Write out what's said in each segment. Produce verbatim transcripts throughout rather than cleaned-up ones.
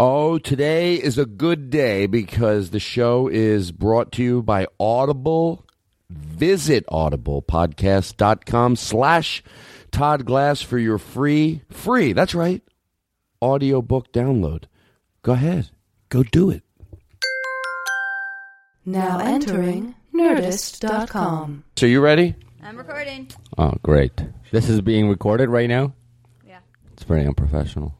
Oh, today is a good day because the show is brought to you by Audible. Visit audiblepodcast.com slash Todd Glass for your free, free, that's right, audiobook download. Go ahead. Go do it. Now entering Nerdist dot com. So you ready? I'm recording. Oh, great. This is being recorded right now? Yeah. It's very unprofessional.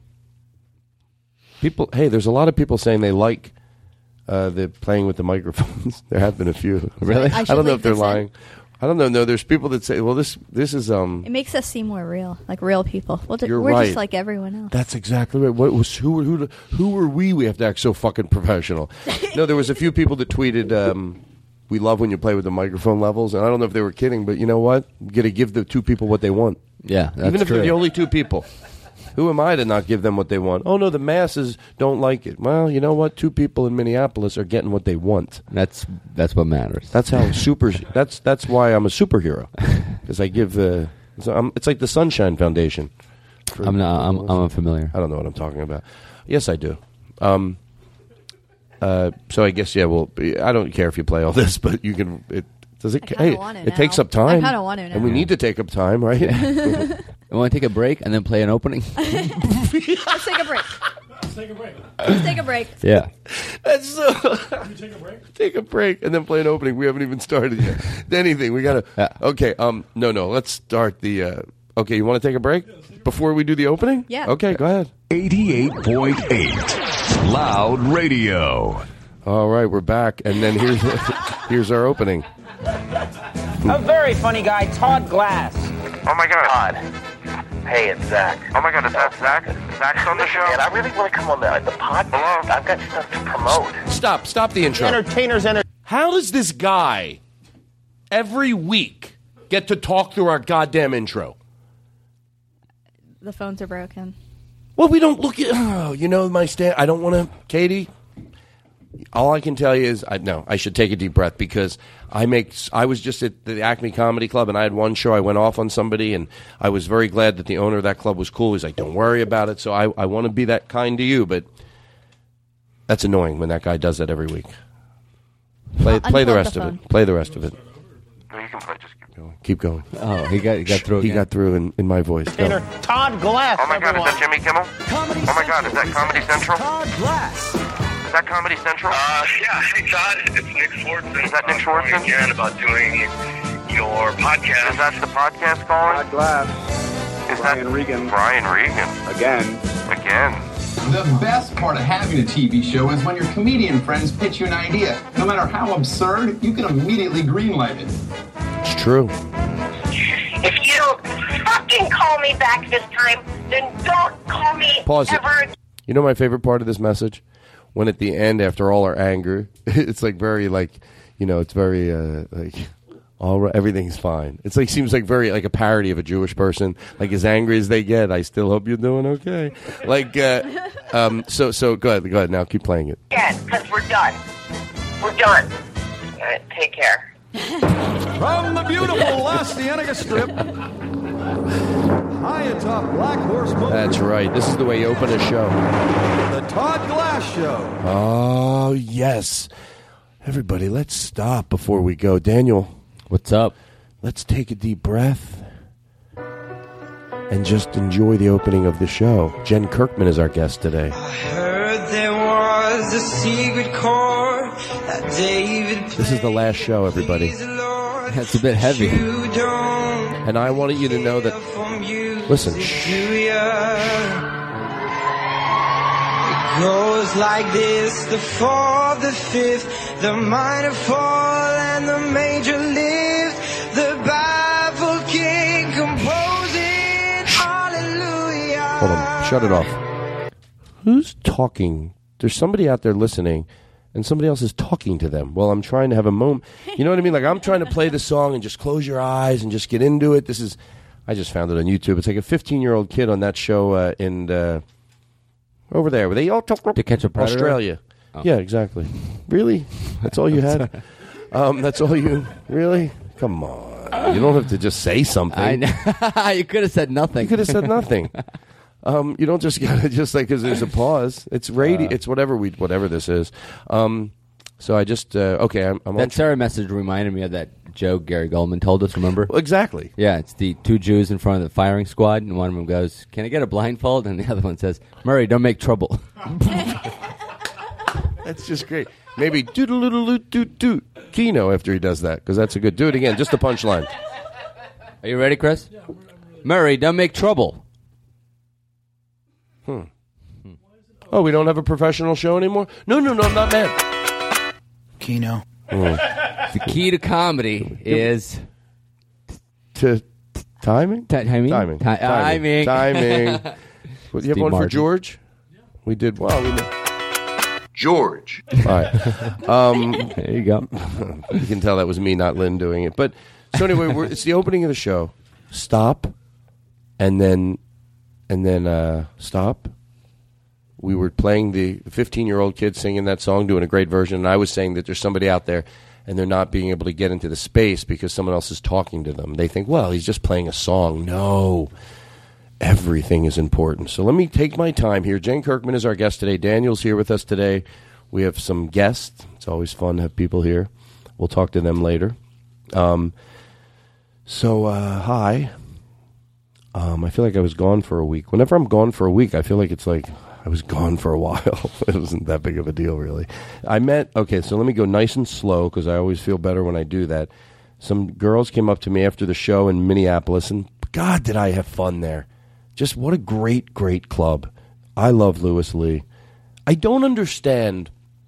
People, hey, there's a lot of people saying they like uh, the playing with the microphones. There have been a few. Really? I I, should don't know leave if they're this in. lying. I don't know. No, there's people that say, well, this this is... um. It makes us seem more real, like real people. Well, You're we're right. just like everyone else. That's exactly right. What was who? Who? Who were we? We have to act so fucking professional. No, there was a few people that tweeted, um, "We love when you play with the microphone levels," and I don't know if they were kidding, but you know what? You got to give the two people what they want, Yeah, that's even if true. they're the only two people. Who am I to not give them what they want? Oh no, the masses don't like it. Well, you know what? Two people in Minneapolis are getting what they want. That's that's what matters. That's how super. That's that's why I'm a superhero, because I give the. So I'm, it's like the Sunshine Foundation. For- I'm not. I'm, I'm unfamiliar. I don't know what I'm talking about. Yes, I do. Um, uh, so I guess yeah. Well, I don't care if you play all this, but you can. It does it. I kinda Hey, want to it now. takes up I time. kinda want to now. and we need to take up time, right? I want to take a break and then play an opening. Let's take a break. Let's take a break. Let's take a break. Yeah. That's so. You take a break? Take a break and then play an opening. We haven't even started yet. Anything we gotta. Yeah. Okay. Um. No. No. Let's start the. Uh, okay. You want to take a break before we do the opening? Yeah. Okay. Go ahead. eighty-eight point eight Loud Radio. All right. We're back, and then here's here's our opening. A very funny guy, Todd Glass. Oh my God. Todd. Hey, it's Zach. Oh my God, is that Zach? Zach's on the show? Man, I really want to come on the, the podcast. Hello? I've got stuff to promote. Stop. Stop the intro. Entertainers enter. How does this guy every week get to talk through our goddamn intro? The phones are broken. Well, we don't look at. Oh, you know my stand. I don't want to, Katie. All I can tell you is, I no, I should take a deep breath because I make. I was just at the Acme Comedy Club and I had one show. I went off on somebody and I was very glad that the owner of that club was cool. He's like, "Don't worry about it." So I, I want to be that kind to you, but that's annoying when that guy does that every week. Play, I'll play the unplug rest the of phone. it. Play the rest of it. No, you can play. Just keep going. Keep going. Oh, he got he got through. He again. got through in, in my voice. Go. Entertainer Todd Glass. Oh my God, is everyone. that Jimmy Kimmel? Oh my God, is that Comedy Central? Todd Glass. Is that Comedy Central? Uh, yeah, hey Todd, it's Nick Swartzen. Is that Nick I'm calling Swartzen? again about doing your podcast. Is that the podcast calling? Glass, Is Brian that Regan. Brian Regan. again. Again. The best part of having a T V show is when your comedian friends pitch you an idea. No matter how absurd, you can immediately greenlight it. It's true. If you don't fucking call me back this time, then don't call me Pause it. ever. You know my favorite part of this message? When at the end, after all our anger, it's like very like, you know, it's very uh, like, all right, everything's fine. It's like seems like very like a parody of a Jewish person. Like as angry as they get, I still hope you're doing okay. Like, uh, um, so so go ahead, go ahead now, keep playing it. Again, because we're done. We're done. All right, take care. From the beautiful La Cienega Strip, high atop Black Horse Motor, That's right. This is the way you open a show. the Todd Glass Show. Oh yes, everybody, let's stop before we go. Daniel, what's up? Let's take a deep breath and just enjoy the opening of the show. Jen Kirkman is our guest today. Heard there was a secret chord that David This is the last show, everybody. That's a bit heavy. And I wanted you to know that. Listen. Shh. It goes like this: the fourth, the fifth, the minor fall, and the major lift. The baffled king composing hallelujah. Hold on. Shut it off. Who's talking? There's somebody out there listening, and somebody else is talking to them while I'm trying to have a moment. You know what I mean? Like I'm trying to play the song and just close your eyes and just get into it. This is, I just found it on YouTube. It's like a fifteen-year-old kid on that show uh, in uh, over there. Were they all talk To Catch a Predator? Australia? Oh. Yeah, exactly. Really? That's all you had? Um, that's all you really? Come on. You don't have to just say something. I know. You could have said nothing. You could have said nothing. Um, you don't just gotta just like because there's a pause. It's radio. Uh. it's whatever we whatever this is. Um, so I just uh, okay. I'm, I'm on That Sarah message reminded me of that joke Gary Goldman told us. Remember? Well, exactly. Yeah, it's the two Jews in front of the firing squad, and one of them goes, "Can I get a blindfold?" And the other one says, "Murray, don't make trouble." That's just great. Maybe doodle-doodle doot doot Keno after he does that because that's a good. Do it again. Just the punchline. Are you ready, Chris? Yeah, I'm ready. Murray, don't make trouble. Hmm. Oh, we don't have a professional show anymore? No, no, no, I'm not mad. Keno. Oh. The key to comedy is to t- timing? T- timing? Timing. Ti- timing. Timing. What, you have Steve one Martin. for George? We did well. We know. George. All right. Um, there you go. You can tell that was me, not Lynn, doing it. But so anyway, we're, it's the opening of the show. Stop, and then, and then uh, stop. We were playing the fifteen-year-old kid singing that song, doing a great version, and I was saying that there's somebody out there, and they're not being able to get into the space because someone else is talking to them. They think, well, he's just playing a song. No. Everything is important. So let me take my time here. Jen Kirkman is our guest today. Daniel's here with us today. We have some guests. It's always fun to have people here. We'll talk to them later. Um, so, uh, hi. Um, I feel like I was gone for a week. Whenever I'm gone for a week, I feel like it's like I was gone for a while. It wasn't that big of a deal, really. I met, okay, so let me go nice and slow because I always feel better when I do that. Some girls came up to me after the show in Minneapolis, and God, did I have fun there. Just what a great, great club. I love Lewis Lee. I don't understand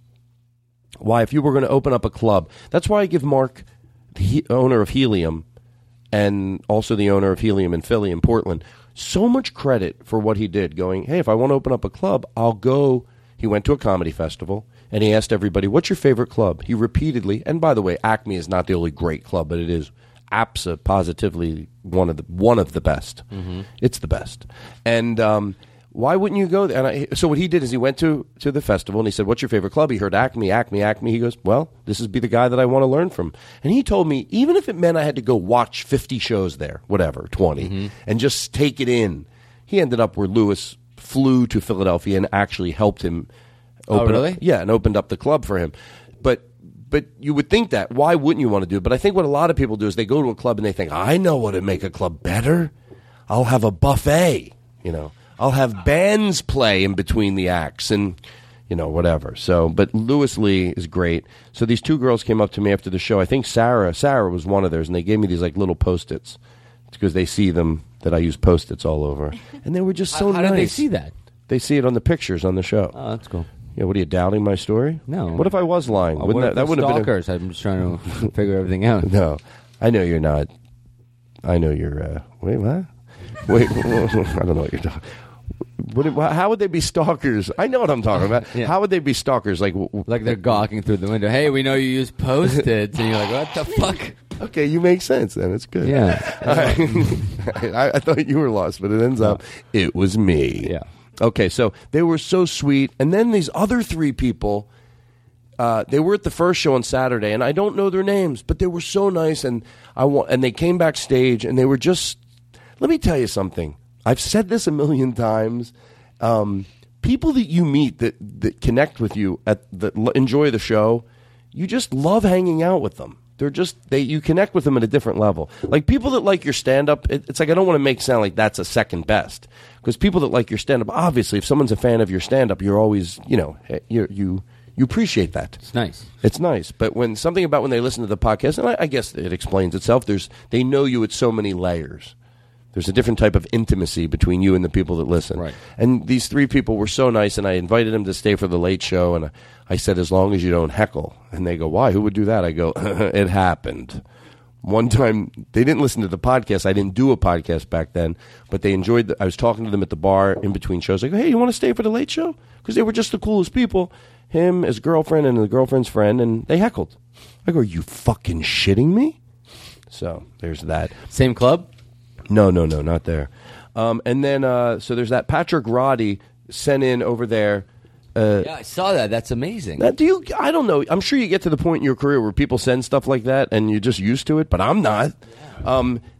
why, if you were going to open up a club, that's why I give Mark, the he- owner of Helium, and also the owner of Helium in Philly and Portland, so much credit for what he did, going, hey, if I want to open up a club, I'll go. He went to a comedy festival, and he asked everybody, what's your favorite club? He repeatedly, and by the way, Acme is not the only great club, but it is abso- positively one of the one of the best. Mm-hmm. It's the best. And um, why wouldn't you go there? And I, so what he did is he went to, to the festival, and he said, what's your favorite club? He heard Acme, Acme, Acme. He goes, well, this is be the guy that I want to learn from. And he told me, even if it meant I had to go watch fifty shows there, whatever, twenty, mm-hmm. and just take it in, he ended up where Lewis flew to Philadelphia and actually helped him open oh, really? up, yeah, and opened up the club for him. But but you would think that. Why wouldn't you want to do it? But I think what a lot of people do is they go to a club and they think, I know what would make a club better. I'll have a buffet, you know. I'll have bands play in between the acts and, you know, whatever. So, but Lewis Lee is great. So these two girls came up to me after the show. I think Sarah, Sarah was one of theirs, and they gave me these like little Post-its. It's because they see them that I use Post-its all over. And they were just so how, how nice. How did they see that? They see it on the pictures on the show. Oh, that's cool. Yeah, what are you doubting my story? No. What if I was lying? Oh, Wouldn't what that, if that wouldn't stalkers? have been I'm just trying to figure everything out. No, I know you're not. I know you're. Uh, wait, what? Wait, I don't know what you're talking. Would it, how would they be stalkers? I know what I'm talking about. Yeah. How would they be stalkers? Like, like they're gawking through the window. Hey, we know you use Post-its, and you're like, what the fuck? Okay, you make sense then. It's good. Yeah. I, I thought you were lost, but it ends up it was me. Yeah. Okay, so they were so sweet, and then these other three people. Uh, they were at the first show on Saturday, and I don't know their names, but they were so nice, and I wa- and they came backstage, and they were just. Let me tell you something. I've said this a million times. Um, people that you meet that, that connect with you, at that l- enjoy the show, you just love hanging out with them. They're just they you connect with them at a different level. Like people that like your stand-up, it, it's like I don't want to make it sound like that's a second best, because people that like your stand-up, obviously, if someone's a fan of your stand-up, you're always you know you you. You appreciate that. It's nice. It's nice. But when something about when they listen to the podcast, and I, I guess it explains itself, there's they know you at so many layers. There's a different type of intimacy between you and the people that listen. Right. And these three people were so nice, and I invited them to stay for the late show, and I said, as long as you don't heckle. And they go, why? Who would do that? I go, it happened. One time, they didn't listen to the podcast. I didn't do a podcast back then, but they enjoyed the, I was talking to them at the bar in between shows. I go, hey, you want to stay for the late show? Because they were just the coolest people. Him, his girlfriend, and the girlfriend's friend, and they heckled. I go, are you fucking shitting me? So there's that. Same club? No, no, no, not there. Um, and then, uh, so there's that Patrick Roddy sent in over there. Uh, yeah, I saw that. That's amazing. That, do you? I don't know. I'm sure you get to the point in your career where people send stuff like that, and you're just used to it. But I'm not. Yeah. Um,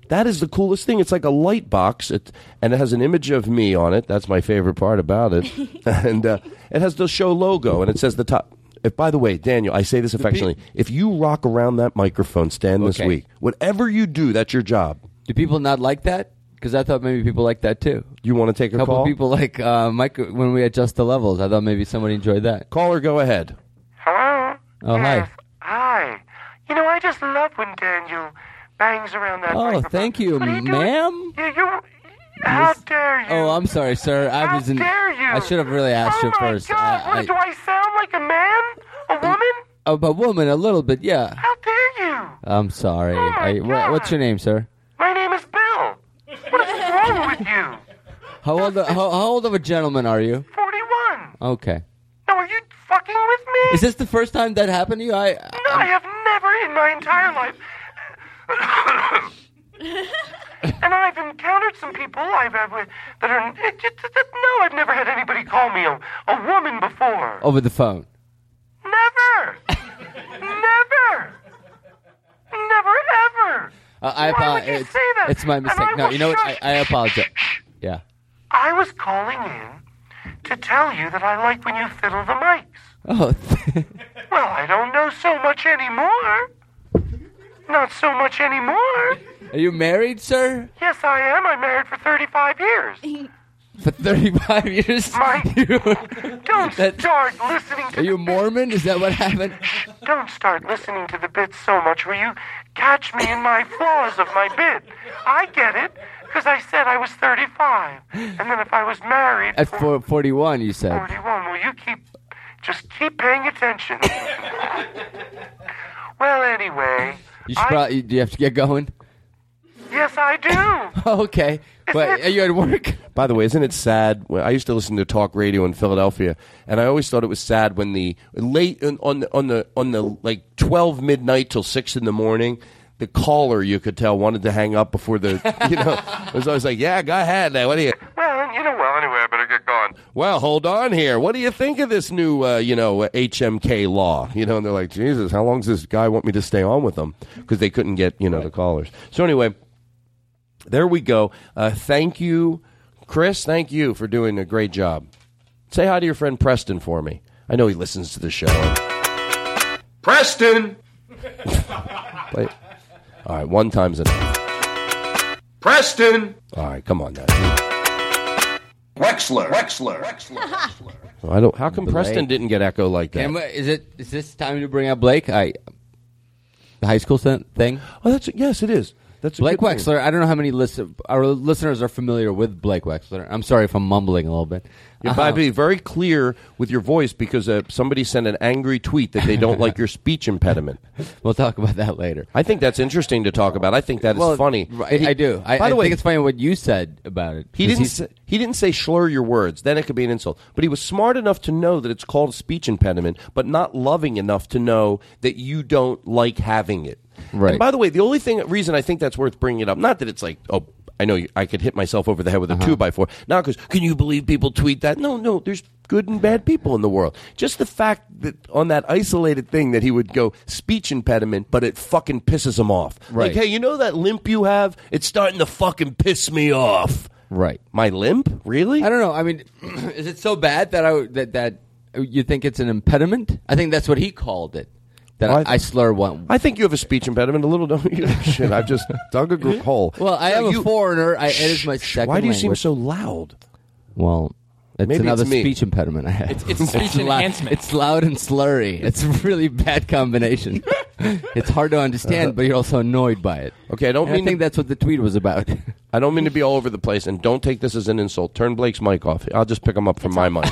That is the coolest thing. It's like a light box, it, and it has an image of me on it. That's my favorite part about it. and uh, it has the show logo, and it says the top. If, by the way, Daniel, I say this affectionately. If you rock around that microphone stand this Okay. week, whatever you do, that's your job. Do people not like that? Because I thought maybe people like that too. You want to take a, a couple call? people like uh, Mike when we adjust the levels. I thought maybe somebody enjoyed that. Caller, go ahead. Hello? Oh, yes. hi. Hi. You know, I just love when Daniel bangs around that Oh, microphone. thank you, What are doing? ma'am. You, you, how dare you? Oh, I'm sorry, sir. I How was in, dare you? I should have really asked oh you my first. God. I- what, I- do I sound like a man? A woman? a, a woman, a little bit, yeah. How dare you? I'm sorry. Oh, my I, wha- what's your name, sir? My name is Bill. What is wrong with you? How old? How, how old of a gentleman are you? forty-one. Okay. Now, are you fucking with me? Is this the first time that happened to you? I. No, I have never in my entire life. And I've encountered some people I've ever that are. It, it, it, no, I've never had anybody call me a, a woman before. Over the phone. Never. Never. Never ever. Uh, I Why would apologize. you It's, say that? it's my And mistake. I No, will you know what? I, shush. I apologize. Yeah. I was calling in to tell you that I like when you fiddle the mics. Oh. Well, I don't know so much anymore. Not so much anymore. Are you married, sir? Yes, I am. I'm married for thirty-five years. For thirty-five years? My, You- don't that- start listening to Are you the Mormon? Is that what happened? Don't start listening to the bits so much where you catch me in my flaws of my bit. I get it, because I said I was thirty-five. And then if I was married At for four, forty-one, you said. forty-one, well, you keep, just keep paying attention. Well, anyway, You should I- probably, do you have to get going? yes, I do. Okay. But are you at work? By the way, isn't it sad? When I used to listen to talk radio in Philadelphia, and I always thought it was sad when the late on the on the on the like twelve midnight till six in the morning, the caller you could tell wanted to hang up before the you know it was always like, yeah, go ahead now. What do you? Well, you know, well, anyway, I better get going. Well, hold on here. What do you think of this new uh, you know H M K law? You know, and they're like, Jesus, how long does this guy want me to stay on with them? Because they couldn't get you know the callers. So anyway. There we go. Uh, thank you, Chris. Thank you for doing a great job. Say hi to your friend Preston for me. I know he listens to the show. Preston! Play. All right, one time's enough. Preston! All right, come on now. Wexler. Wexler. Wexler. I don't. How come Blake. Preston didn't get echo like that? Am I- Is it? Is this time to bring up Blake? I the high school sen- thing. Oh, that's yes, it is. That's a Blake good thing. Wexler. I don't know how many listen- our listeners are familiar with Blake Wexler. I'm sorry if I'm mumbling a little bit. You Uh, gotta be very clear with your voice because uh, somebody sent an angry tweet that they don't like your speech impediment. We'll talk about that later. I think that's interesting to talk about. I think that is Well, funny. I, He- I do. I, by the I way, think it's funny what you said about it. He 'Cause didn't. he's- Say, he didn't say slur your words. Then it could be an insult. But he was smart enough to know that it's called a speech impediment, but not loving enough to know that you don't like having it. Right. And by the way, the only thing reason I think that's worth bringing it up, not that it's like, oh, I know you, I could hit myself over the head with a Uh-huh. two by four. Not because can you believe people tweet that? No, no. There's good and bad people in the world. Just the fact that on that isolated thing that he would go speech impediment, but it fucking pisses him off. Right. Like, hey, you know that limp you have? It's starting to fucking piss me off. Right. My limp? Really? I don't know. I mean, is it so bad that I that that you think it's an impediment? I think that's what he called it. That Well, I, I th- I slur one. I think you have a speech impediment. A little, don't you? Shit, I've just dug a gr- hole. Well, I No, am you- a foreigner. I, it is my second. Why do you seem language. so loud? Well, it's Maybe another it's me. speech impediment I have. It's- it's speech loud, enhancement. It's loud and slurry. It's a really bad combination. It's hard to understand, but you're also annoyed by it. Okay, I don't And mean I think to, that's what the tweet was about. I don't mean to be all over the place, and don't take this as an insult. Turn Blake's mic off. I'll just pick him up from my mic.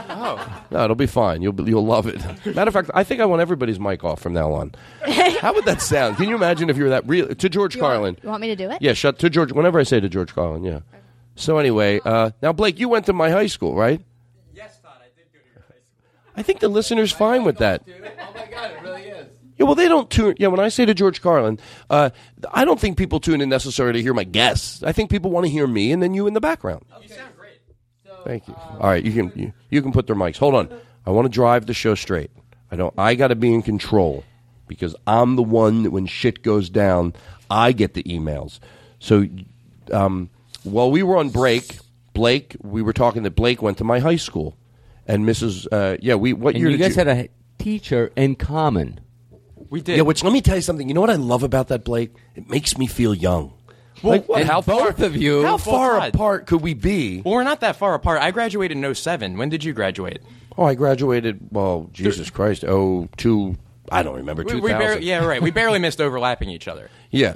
Oh. No, it'll be fine. You'll you'll love it. Matter of fact, I think I want everybody's mic off from now on. How would that sound? Can you imagine if you were that real to George You Carlin? Want, you want me to do it? Yeah, shut to George. Whenever I say to George Carlin, yeah. So anyway, uh, now Blake, you went to my high school, right? Yes, Todd, I did go to your high school. I think the listener's fine with that. Oh my God, it really is. Yeah, well, they don't tune. Yeah, when I say to George Carlin, uh, I don't think people tune in necessarily to hear my guests. I think people want to hear me and then you in the background. You sound great. So, Thank you. All right, you can you, you can put their mics. Hold on, I want to drive the show straight. I don't. I got to be in control because I'm the one that when shit goes down, I get the emails. So, um, while we were on break, Blake, we were talking that Blake went to my high school, and Missus Uh, yeah, we what And year you did guys you? had a teacher in common. We did. Yeah, which let me tell you something. You know what I love about that, Blake? It makes me feel young. Well, like, and how both far, of you- How Well, far Todd. apart could we be? Well, we're not that far apart. I graduated in oh seven. When did you graduate? Oh, I graduated. Well, Jesus Christ. Oh, two. I don't remember. We, Two we thousand. barely, yeah, right. We barely missed overlapping each other. Yeah.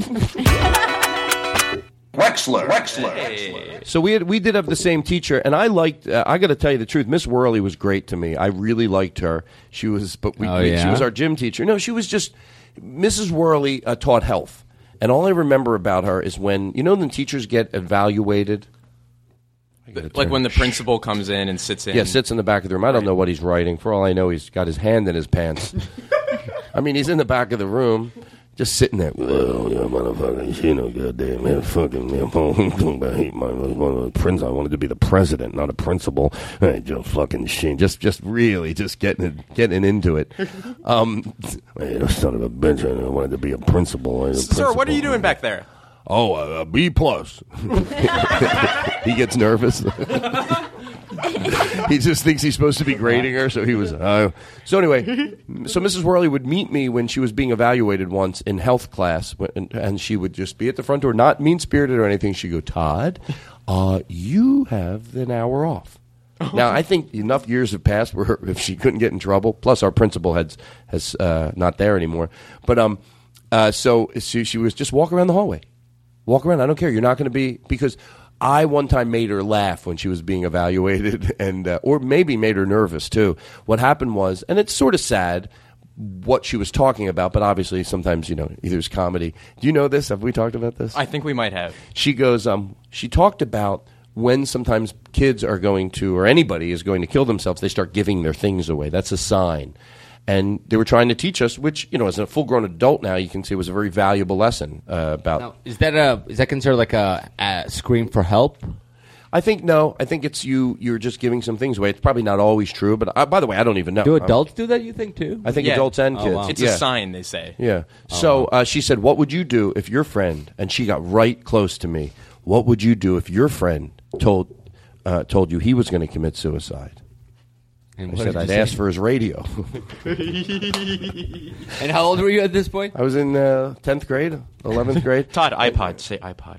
Wexler. Wexler. So we had, we did have the same teacher, and I liked. Uh, I got to tell you the truth. Miss Worley was great to me. I really liked her. She was, but we, Oh, we- yeah? she was our gym teacher. No, she was just Missus Worley uh, taught health, and all I remember about her is when you know when teachers get evaluated. Like when the principal comes in and sits in. Yeah, sits in the back of the room. I don't know what he's writing. For all I know, he's got his hand in his pants. I mean, he's in the back of the room, just sitting there. Well, yeah, motherfucker, you know, goddamn, man, fucking, man, I hate my, my prince. I wanted to be the president, not a principal. Hey, just fucking shit. Just, just really, just getting it, getting into it. Um, hey, son of a bitch, I wanted to be a principal. A Sir, principal. what are you doing back there? Oh, a, a B plus. He gets nervous. He just thinks he's supposed to be grading her, so he was. Uh, so anyway, so Missus Worley would meet me when she was being evaluated once in health class, and, and she would just be at the front door, not mean spirited or anything. She'd go, Todd, uh, you have an hour off. Now I think enough years have passed where if she couldn't get in trouble. Plus, our principal has has uh, not there anymore. But um, uh, so she, she was just walk around the hallway. Walk around. I don't care. You're not going to be because I one time made her laugh when she was being evaluated, and uh, or maybe made her nervous too. What happened was, and it's sort of sad what she was talking about, but obviously sometimes you know either it's comedy. Do you know this? Have we talked about this? I think we might have. She goes. Um, she talked about when sometimes kids are going to, or anybody is going to kill themselves. They start giving their things away. That's a sign. And they were trying to teach us, which, you know, as a full-grown adult now, you can see was a very valuable lesson uh, about... Now, is that a is that considered like a, a scream for help? I think, no. I think it's you, you're just giving some things away. It's probably not always true, but uh, by the way, I don't even know. Do adults do that, you think, too? I think Yeah. adults and Oh, kids. wow. It's yeah. a sign, they say. Yeah. So uh, she said, what would you do if your friend, and she got right close to me, what would you do if your friend told uh, told you he was going to commit suicide? And I what said did you I'd say? ask for his radio. And how old were you at this point? I was in uh, tenth grade, eleventh grade. Todd, iPod. Say iPod.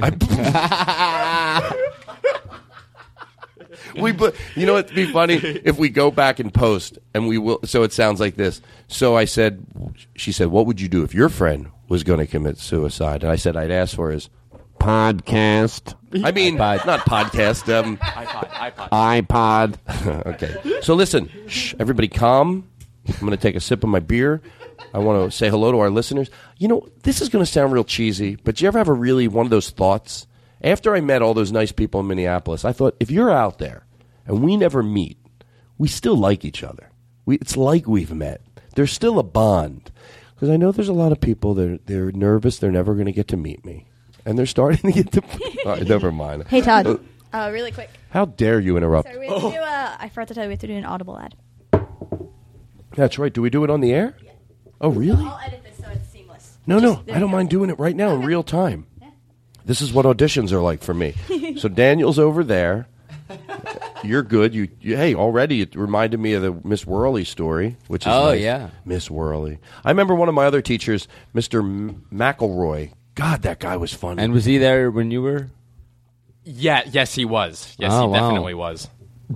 We, put, you know, it'd be funny if we go back and post, and we will. So it sounds like this. So I said, she said, "What would you do if your friend was going to commit suicide?" And I said, "I'd ask for his podcast." I mean, iPod. not podcast. Um, iPod. iPod. iPod. Okay. So listen, shh, everybody, calm. I'm going to take a sip of my beer. I want to say hello to our listeners. You know, this is going to sound real cheesy, but do you ever have a really one of those thoughts? After I met all those nice people in Minneapolis, I thought, if you're out there and we never meet, we still like each other. We, it's like we've met. There's still a bond. Because I know there's a lot of people that are, they're nervous they're never going to get to meet me. And they're starting to get to... All right, never mind. Hey, Todd. Uh, Uh, really quick. How dare you interrupt? Sorry, we have to do a, I forgot to tell you, we have to do an Audible ad. That's right. Do we do it on the air? Oh, really? I'll edit this so it's seamless. No, no. Just- there I don't you go. mind doing it right now in real time. This is what auditions are like for me. So Daniel's over there. You're good. You, you hey, already it reminded me of the Miss Worley story, which is Oh, nice. yeah. Miss Worley. I remember one of my other teachers, Mister M- McElroy. God, that guy was funny. And was he there when you were? Yeah. Yes, he was. Yes, Oh, he wow. definitely was.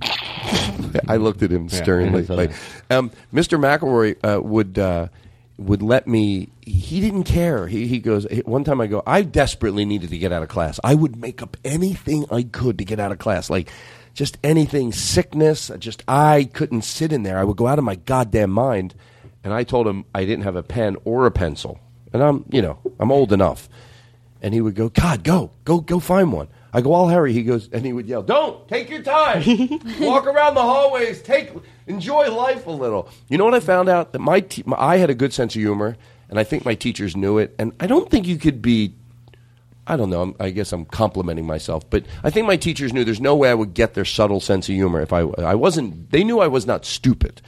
I looked at him sternly. Yeah. like, um, Mister McElroy uh, would uh, would let me. He didn't care. He he goes. One time I go. I desperately needed to get out of class. I would make up anything I could to get out of class. Like just anything, sickness. Just I couldn't sit in there. I would go out of my goddamn mind. And I told him I didn't have a pen or a pencil. And I'm you know I'm old enough. And he would go, God, go go go find one. I go, I'll hurry. He goes, and he would yell, don't, take your time. Walk around the hallways. Take, enjoy life a little. You know what I found out? That my, te- my I had a good sense of humor, and I think my teachers knew it. And I don't think you could be, I don't know, I'm, I guess I'm complimenting myself, but I think my teachers knew there's no way I would get their subtle sense of humor if I, I wasn't, they knew I was not stupid.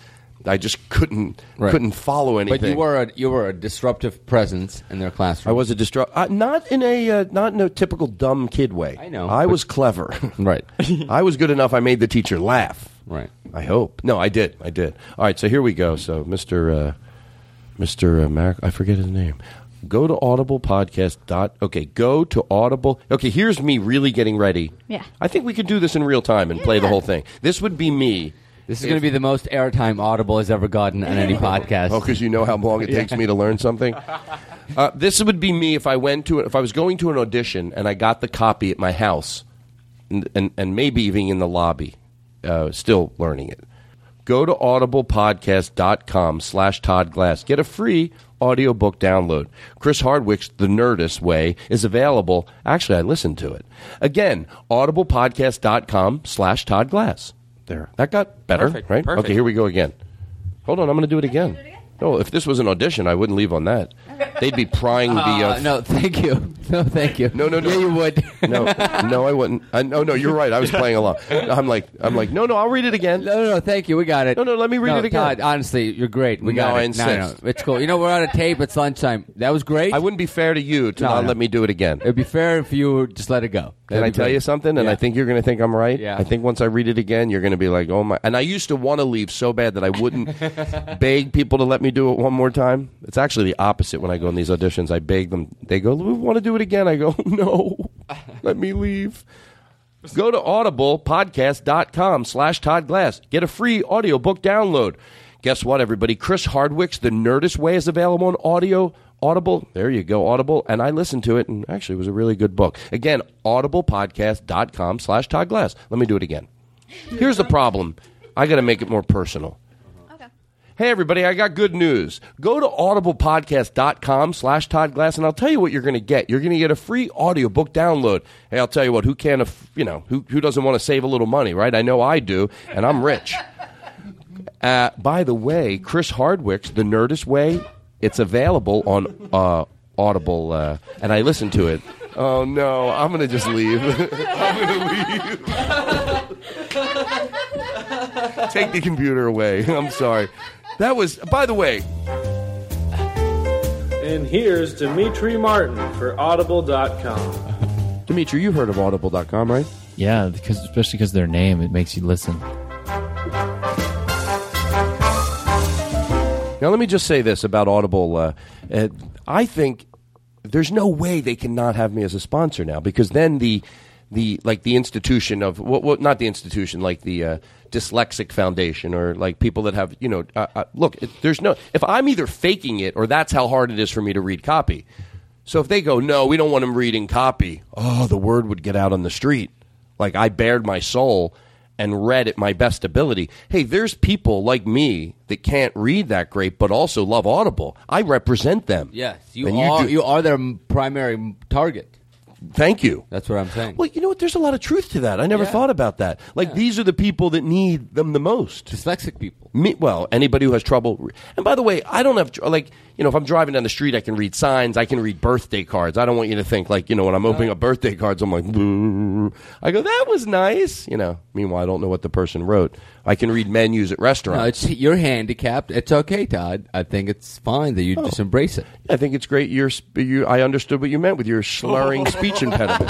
I just couldn't Right. couldn't follow anything. But you were a you were a disruptive presence in their classroom. I was a disrupt, uh, not in a uh, not in a typical dumb kid way. I know, I but- was clever. Right. I was good enough. I made the teacher laugh. Right. I hope. No, I did. I did. All right. So here we go. So Mister Uh, Mister Uh, Mac, I forget his name. Go to Audible Podcast. Dot, okay. Go to Audible. Okay. Here's me really getting ready. Yeah. I think we could do this in real time and play the whole thing. This would be me. This is going to be the most airtime Audible has ever gotten on any podcast. Oh, because you know how long it Yeah. takes me to learn something. Uh, this would be me if I went to if I was going to an audition and I got the copy at my house, and and, and maybe even in the lobby, uh, still learning it. Go to audiblepodcast.com slash Todd Glass. Get a free audiobook download. Chris Hardwick's The Nerdist Way is available. Actually, I listened to it. Again, audiblepodcast.com slash Todd Glass. There. That got better, Perfect, right? perfect. Okay, here we go again. Hold on, I'm going to do it again. No, if this was an audition, I wouldn't leave on that. They'd be prying the... Uh, Uh, no, thank you. No, thank you. No, no, no. Yeah, you would. no, no, I wouldn't. I, no, no, you're right. I was playing along. I'm like, I'm like, no, no, I'll read it again. No, no, no, thank you. We got it. No, no, let me read no, it again. Todd, honestly, you're great. We No, got I it. insist. No, no, it's cool. You know, we're on a tape. It's lunchtime. That was great. I wouldn't be fair to you to No, not no. let me do it again. It'd be fair if you would just let it go. Can That'd I be tell great. you something? And Yeah. I think you're going to think I'm right. Yeah. I think once I read it again, you're going to be like, oh my. And I used to want to leave so bad that I wouldn't beg people to let me do it one more time. It's actually the opposite when I go in these auditions. I beg them. They go, we want to do it again. I go, no, let me leave. Go to audiblepodcast.com slash Todd Glass. Get a free audiobook download. Guess what, everybody? Chris Hardwick's The Nerdist Way is available on audio. Audible. There you go, Audible. And I listened to it, and actually it was a really good book. Again, audiblepodcast.com slash Todd Glass. Let me do it again. Here's the problem. I got to make it more personal. Hey, everybody, I got good news. Go to audiblepodcast.com slash Todd Glass, and I'll tell you what you're going to get. You're going to get a free audiobook download. Hey, I'll tell you what, who can, aff- you know, who, who doesn't want to save a little money, right? I know I do, and I'm rich. Uh, by the way, Chris Hardwick's The Nerdist Way, it's available on uh, Audible, uh, and I listened to it. Oh, no, I'm going to just leave. I'm going to leave. Take the computer away. I'm sorry. That was, by the way. And here's Dimitri Martin for Audible dot com. Dimitri, you've heard of Audible dot com, right? Yeah, because especially because their name, it makes you listen. Now, let me just say this about Audible. Uh, uh, I think there's no way they cannot have me as a sponsor now, because then the the like the institution of what well, not the institution like the uh, Dyslexic Foundation or like people that have you know uh, uh, look it, there's no if I'm either faking it or that's how hard it is for me to read copy. So if they go no, we don't want him reading copy. Oh, the word would get out on the street. Like I bared my soul and read at my best ability. Hey, there's people like me that can't read that great, but also love Audible. I represent them. Yes, you And are. do- You, are their m- primary m- target. Thank you. That's what I'm saying. Well, you know what? There's a lot of truth to that. I never Yeah. thought about that. Like, these are the people that need them the most. Dyslexic people. Me, well, anybody who has trouble. re- And by the way, I don't have, tr- like, you know, if I'm driving down the street, I can read signs. I can read birthday cards. I don't want you to think, like, you know, when I'm opening up birthday cards, I'm like, "Boo." I go, that was nice. You know, meanwhile, I don't know what the person wrote. I can read menus at No, restaurants. it's you're handicapped. It's okay, Todd. I think it's fine that you Oh. just embrace it. I think it's great. You're, sp- you, I understood what you meant with your slurring speech impediment.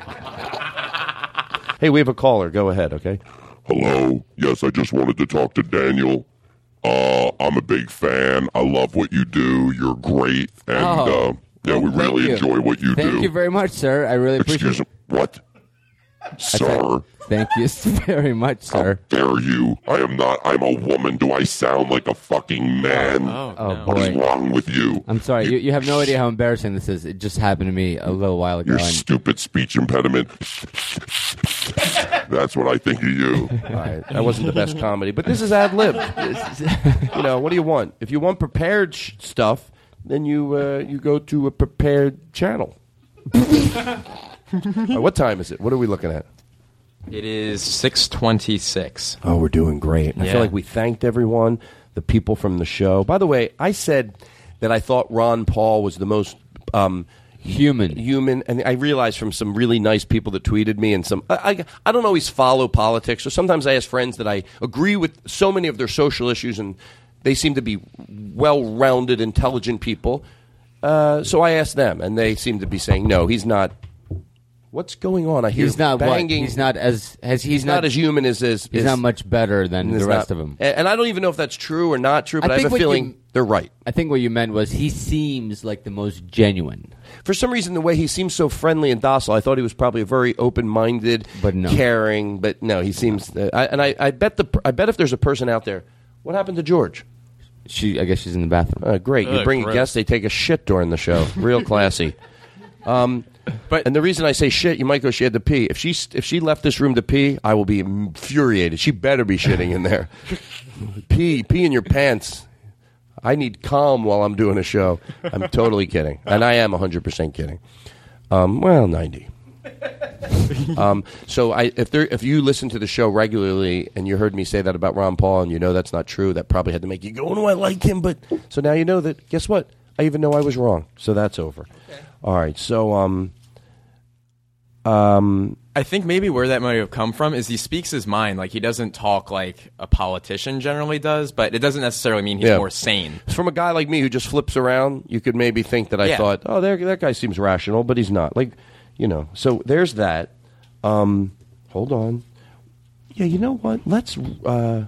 Hey, we have a caller. Go ahead, okay? Hello. Yes, I just wanted to talk to Daniel. Uh, I'm a big fan. I love what you do. You're great, and Oh. uh, yeah, we Thank really you. enjoy what you Thank do. you very much, sir. I really appreciate Excuse it. me. What, sir? Thank you very much, sir. Dare you? I am not. I'm a woman. Do I sound like a fucking man? Oh, oh What is boy. wrong with you? I'm sorry. You, you have no idea how embarrassing this is. It just happened to me a little while ago. Your and- stupid speech impediment. That's what I think of you. All right. That wasn't the best comedy, but this is ad lib. You know, what do you want? If you want prepared sh- stuff, then you uh, you go to a prepared channel. All right, what time is it? What are we looking at? It is six twenty-six. Oh, we're doing great. I Yeah. feel like we thanked everyone, the people from the show. By the way, I said that I thought Ron Paul was the most um, human. Human, and I realized from some really nice people that tweeted me and some I, I, I don't always follow politics, or sometimes I ask friends that I agree with so many of their social issues, and they seem to be well-rounded, intelligent people. Uh, so I asked them, and they seem to be saying, no, he's not. What's going on? I hear He's not what? banging. He's not as as he's, He's not, as human as as He's as- not much better than He's the rest not- of them. And and I don't even know if that's true or not true, but I, think have a what feeling you- they're right. I think what you meant was he seems like the most genuine. For some reason, the way he seems so friendly and docile, I thought he was probably a very open-minded, But no. caring. But no, he seems. Uh, I, and I, I bet the. I bet if there's a person out there, what happened to George? She, I guess she's in the bathroom. Uh, great, you Ugh, bring a gross. guest, they take a shit during the show. Real classy. Um, But- and the reason I say shit, you might go, she had to pee. If she if she left this room to pee, I will be infuriated. She better be shitting in there. pee, pee in your pants. I need calm while I'm doing a show. I'm totally kidding, and I am one hundred percent kidding. Um, well, ninety. um, so I, if there, if you listen to the show regularly and you heard me say that about Ron Paul and you know that's not true, that probably had to make you go, "Oh, I like him." But so now you know that. Guess what? I even know I was wrong. So that's over. Okay. All right. So um, um, I think maybe where that might have come from is he speaks his mind. Like, he doesn't talk like a politician generally does, but it doesn't necessarily mean he's Yeah. more sane. from a guy like me who just flips around, you could maybe think that I Yeah. thought, "Oh, there, that guy seems rational," but he's not. Like, you know. So there's that. Um, hold on. Yeah, you know what? Let's uh,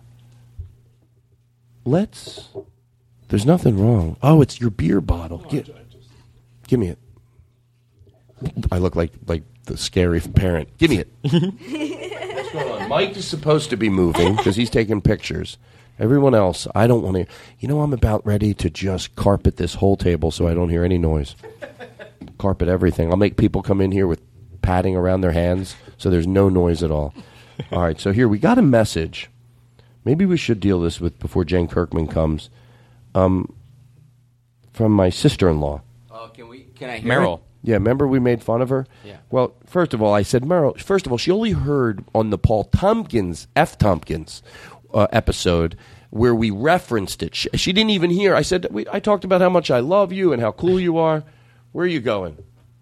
let's. There's nothing wrong. Oh, it's your beer bottle. Gi- give me it. I look like like the scary parent. Give me it. What's going on? Mike is supposed to be moving because he's taking pictures. Everyone else, I don't want to. You know, I'm about ready to just carpet this whole table so I don't hear any noise. Carpet everything. I'll make people come in here with patting around their hands so there's no noise at all. All right, so here we got a message. Maybe we should deal this with before Jane Kirkman comes. Um, from my sister-in-law. Oh, can we? Can I hear Meryl. it? Yeah, remember we made fun of her? Yeah. Well, first of all, I said, Meryl, first of all, she only heard on the Paul Tompkins, F. Tompkins uh, episode where we referenced it. She, she didn't even hear. I said, we, I talked about how much I love you and how cool you are. Where are you going?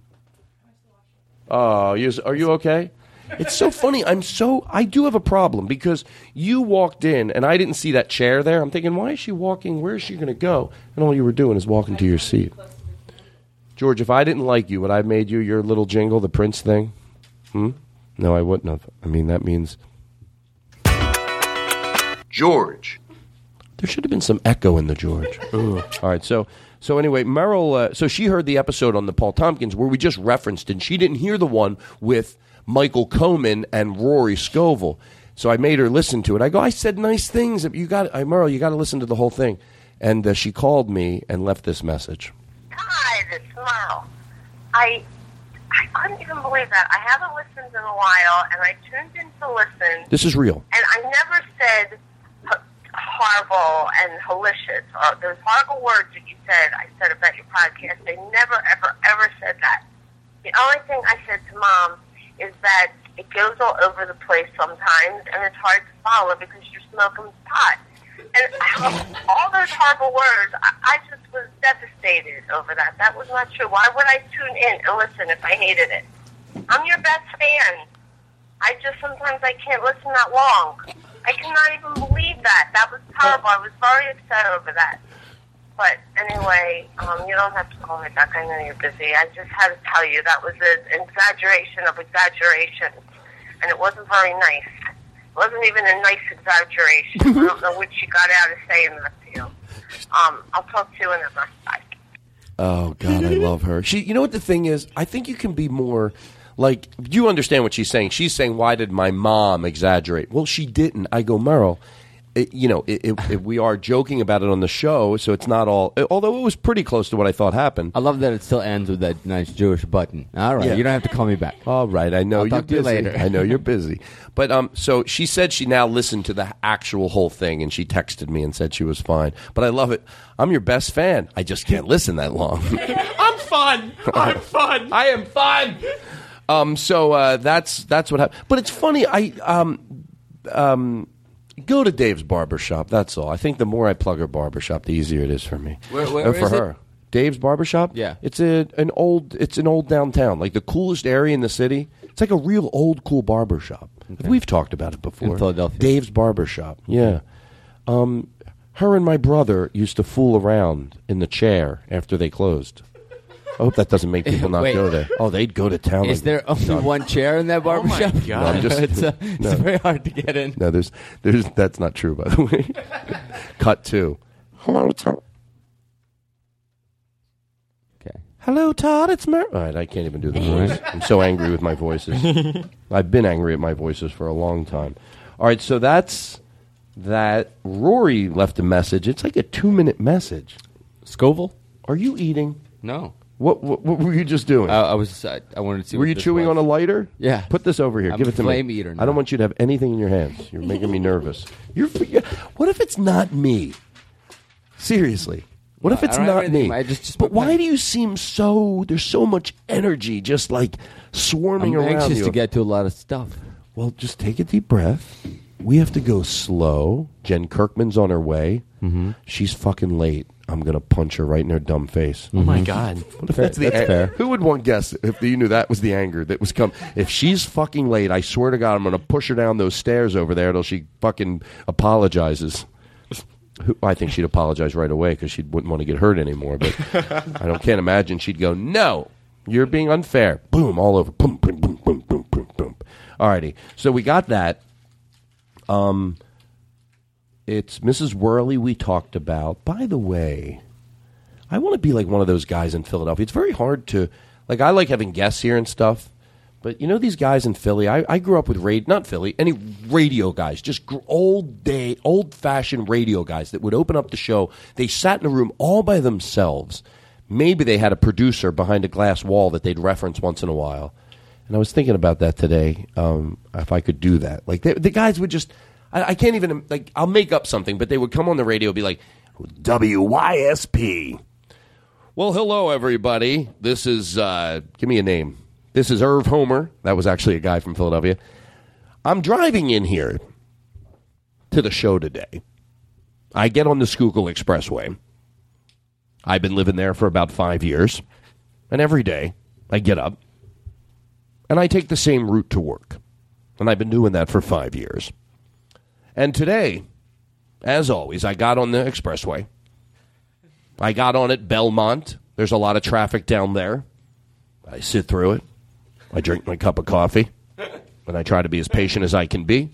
Oh, you, are you okay? It's so funny. I'm so, I do have a problem because you walked in and I didn't see that chair there. I'm thinking, why is she walking? Where is she going to go? And all you were doing is walking to your seat. George, if I didn't like you, would I have made you your little jingle, the Prince thing? Hmm? No, I wouldn't have. I mean, that means... George. There should have been some echo in the George. Ooh. All right, so so anyway, Meryl, uh, so she heard the episode on the Paul Tompkins where we just referenced, and she didn't hear the one with Michael Coman and Rory Scovel. So I made her listen to it. I go, I said nice things. You got, I, Meryl, you got to listen to the whole thing. And uh, she called me and left this message. Hi, this is Meryl. I I couldn't even believe that. I haven't listened in a while, and I tuned in to listen. This is real. And I never said h- horrible and malicious. Or those horrible words that you said, I said about your podcast. I never, ever, ever said that. The only thing I said to Mom is that it goes all over the place sometimes, and it's hard to follow because you're smoking pot. And all those horrible words, I, I just was devastated over that. That was not true. Why would I tune in and listen if I hated it? I'm your best fan. I just, sometimes I can't listen that long. I cannot even believe that. That was terrible. I was very upset over that. But anyway, um, you don't have to call me back. I know you're busy. I just had to tell you that was an exaggeration of exaggeration. And it wasn't very nice. It wasn't even a nice exaggeration. I don't know what she got out of saying that to you. Um, I'll talk to you in a month. Bye. Oh, God, I love her. She, you know what the thing is? I think you can be more, like, you understand what she's saying. She's saying, why did my mom exaggerate? Well, she didn't. I go, Meryl, it, you know, it, it, it, we are joking about it on the show, so it's not all, although it was pretty close to what I thought happened. I love that it still ends with that nice Jewish button. All right, Yeah. you don't have to call me back. All right, I know I'll you're talk to you busy. later. I know you're busy. But um, so she said she now listened to the actual whole thing, and she texted me and said she was fine. But I love it. I'm your best fan. I just can't listen that long. I'm fun. I'm fun. I am fun. Um, so uh, that's that's what happened. But it's funny. I um, um, go to Dave's barbershop. That's all. I think the more I plug her barbershop, the easier it is for me. Where- where Uh, for is it? her. Dave's Barbershop? Yeah. It's a an old it's an old downtown, like the coolest area in the city. It's like a real old cool barbershop. Okay. We've talked about it before. In Philadelphia. Dave's Barbershop. Yeah. Um, her and my brother used to fool around in the chair after they closed. I hope that doesn't make people not Wait. go there. Oh, they'd go to town. Is like- there only Done. one chair in that barbershop? God. No, I'm just- it's uh, no. it's very hard to get in. No, there's there's that's not true, by the way. Cut two. Hello, Todd. Okay. Hello, Todd. It's Mer. All right, I can't even do the voice. I'm so angry with my voices. I've been angry at my voices for a long time. All right, so that's that. Rory left a message. It's like a two minute message. Scoville? Are you eating? No. What what, what were you just doing? Uh, I was. I, I wanted to see. Were what you this chewing was. on a lighter? Yeah. Put this over here. I'm Give a it to flame me. eater I now. don't want you to have anything in your hands. You're making me nervous. You're. What if it's not me? Seriously. What No, if it's I don't have not anything. me? I just- just but put why my- do you seem so? There's so much energy, just like swarming I'm around anxious you. to get to a lot of stuff. Well, just take a deep breath. We have to go slow. Jen Kirkman's on her way. Mm-hmm. She's fucking late. I'm gonna punch her right in her dumb face. Oh my God. What if Fair- that's the that's an- fair. Who would one guess if you knew that was the anger that was come? If she's fucking late, I swear to God, I'm gonna push her down those stairs over there till she fucking apologizes. Who- I think she'd apologize right away because she wouldn't want to get hurt anymore. But I don't can't imagine she'd go, "No, you're being unfair." Boom, all over. Boom, boom, boom, boom, boom, boom, boom. Alrighty, so we got that. Um, it's Missus Worley we talked about. By the way, I want to be like one of those guys in Philadelphia. It's very hard to, like, I like having guests here and stuff. But you know these guys in Philly? I, I grew up with radio, not Philly, any radio guys, just gr- old day, old fashioned radio guys that would open up the show. They sat in a room all by themselves. Maybe they had a producer behind a glass wall that they'd reference once in a while. And I was thinking about that today. Um, if I could do that, like they, the guys would just, I, I can't even like. I'll make up something, but they would come on the radio, and be like, W Y S P. Well, hello everybody. This is uh, give me a name. This is Irv Homer. That was actually a guy from Philadelphia. I'm driving in here to the show today. I get on the Schuylkill Expressway. I've been living there for about five years. And every day I get up and I take the same route to work. And I've been doing that for five years. And today, as always, I got on the expressway. I got on at Belmont. There's a lot of traffic down there. I sit through it. I drink my cup of coffee, and I try to be as patient as I can be.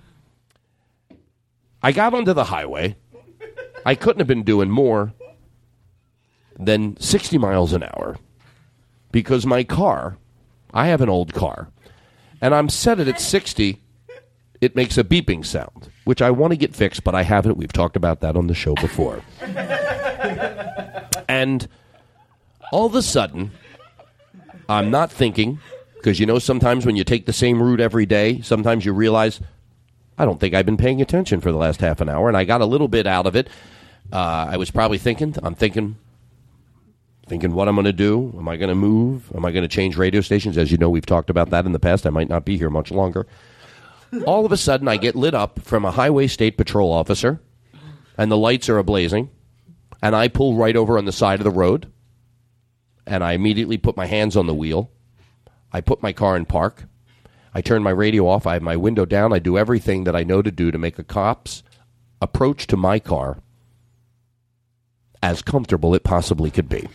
I got onto the highway. I couldn't have been doing more than sixty miles an hour because my car, I have an old car, and I'm set it at sixty. It makes a beeping sound, which I want to get fixed, but I haven't. We've talked about that on the show before. And all of a sudden, I'm not thinking, because you know sometimes when you take the same route every day, sometimes you realize, I don't think I've been paying attention for the last half an hour, and I got a little bit out of it. Uh, I was probably thinking, I'm thinking, thinking what I'm going to do. Am I going to move? Am I going to change radio stations? As you know, we've talked about that in the past. I might not be here much longer. All of a sudden, I get lit up from a highway state patrol officer, and the lights are ablazing, and I pull right over on the side of the road, and I immediately put my hands on the wheel. I put my car in park. I turn my radio off. I have my window down. I do everything that I know to do to make a cop's approach to my car as comfortable it possibly could be.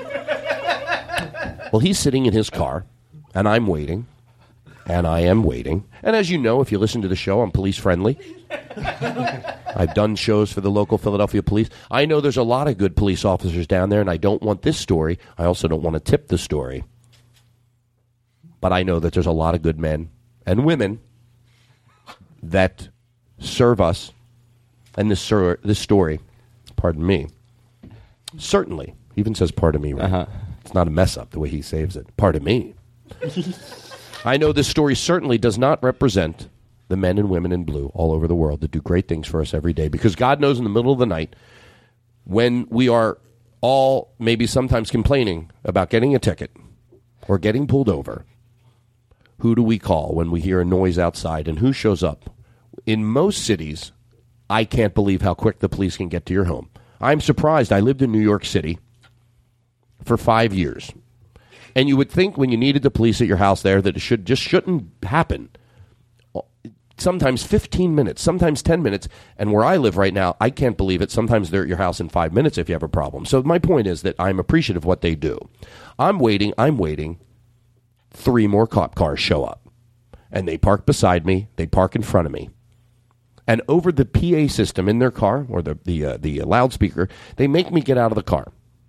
Well, he's sitting in his car, and I'm waiting, and I am waiting. And as you know, if you listen to the show, I'm police-friendly. I've done shows for the local Philadelphia police. I know there's a lot of good police officers down there, and I don't want this story. I also don't want to tip the story. But I know that there's a lot of good men and women that serve us. And this, sur- this story, pardon me, certainly, he even says pardon me, right? Uh-huh. It's not a mess up the way he saves it. Pardon me. I know this story certainly does not represent the men and women in blue all over the world that do great things for us every day. Because God knows in the middle of the night, when we are all maybe sometimes complaining about getting a ticket or getting pulled over, who do we call when we hear a noise outside, and who shows up? In most cities, I can't believe how quick the police can get to your home. I'm surprised. I lived in New York City, for five years. And you would think when you needed the police at your house there that it should just shouldn't happen. Sometimes fifteen minutes, sometimes ten minutes. And where I live right now, I can't believe it. Sometimes they're at your house in five minutes if you have a problem. So my point is that I'm appreciative of what they do. I'm waiting, I'm waiting. Three more cop cars show up. And they park beside me. They park in front of me. And over the P A system in their car, or the, the, uh, the loudspeaker, they make me get out of the car.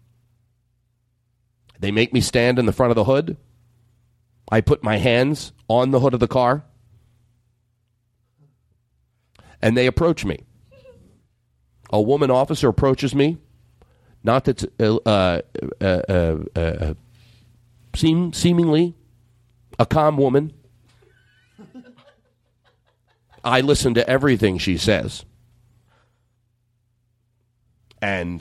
They make me stand in the front of the hood. I put my hands on the hood of the car. And they approach me. A woman officer approaches me. Not that uh, uh, uh, uh, uh, seem, seemingly a calm woman. I listen to everything she says. And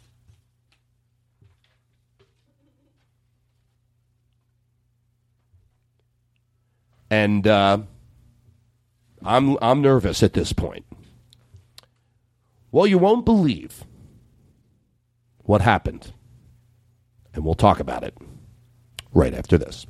and uh, I'm I'm nervous at this point. Well, you won't believe what happened. And we'll talk about it right after this.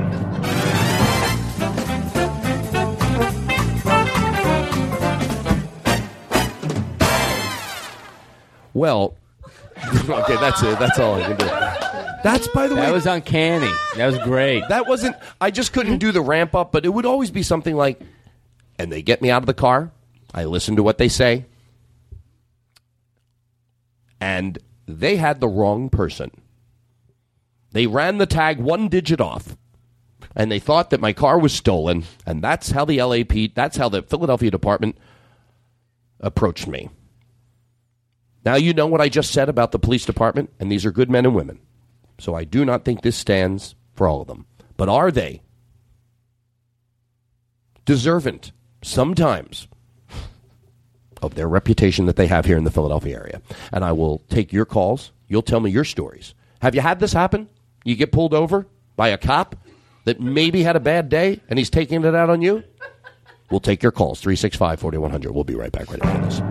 Well, okay, that's it. That's all I can do. That's, by the way... That was uncanny. That was great. That wasn't... I just couldn't do the ramp up, but it would always be something like, and they get me out of the car, I listen to what they say, and they had the wrong person. They ran the tag one digit off, and they thought that my car was stolen, and that's how the L A P, that's how the Philadelphia Department approached me. Now you know what I just said about the police department, and these are good men and women. So I do not think this stands for all of them. But are they deserving, sometimes, of their reputation that they have here in the Philadelphia area? And I will take your calls. You'll tell me your stories. Have you had this happen? You get pulled over by a cop that maybe had a bad day, and he's taking it out on you? We'll take your calls, three six five, four one zero zero. We'll be right back right after this.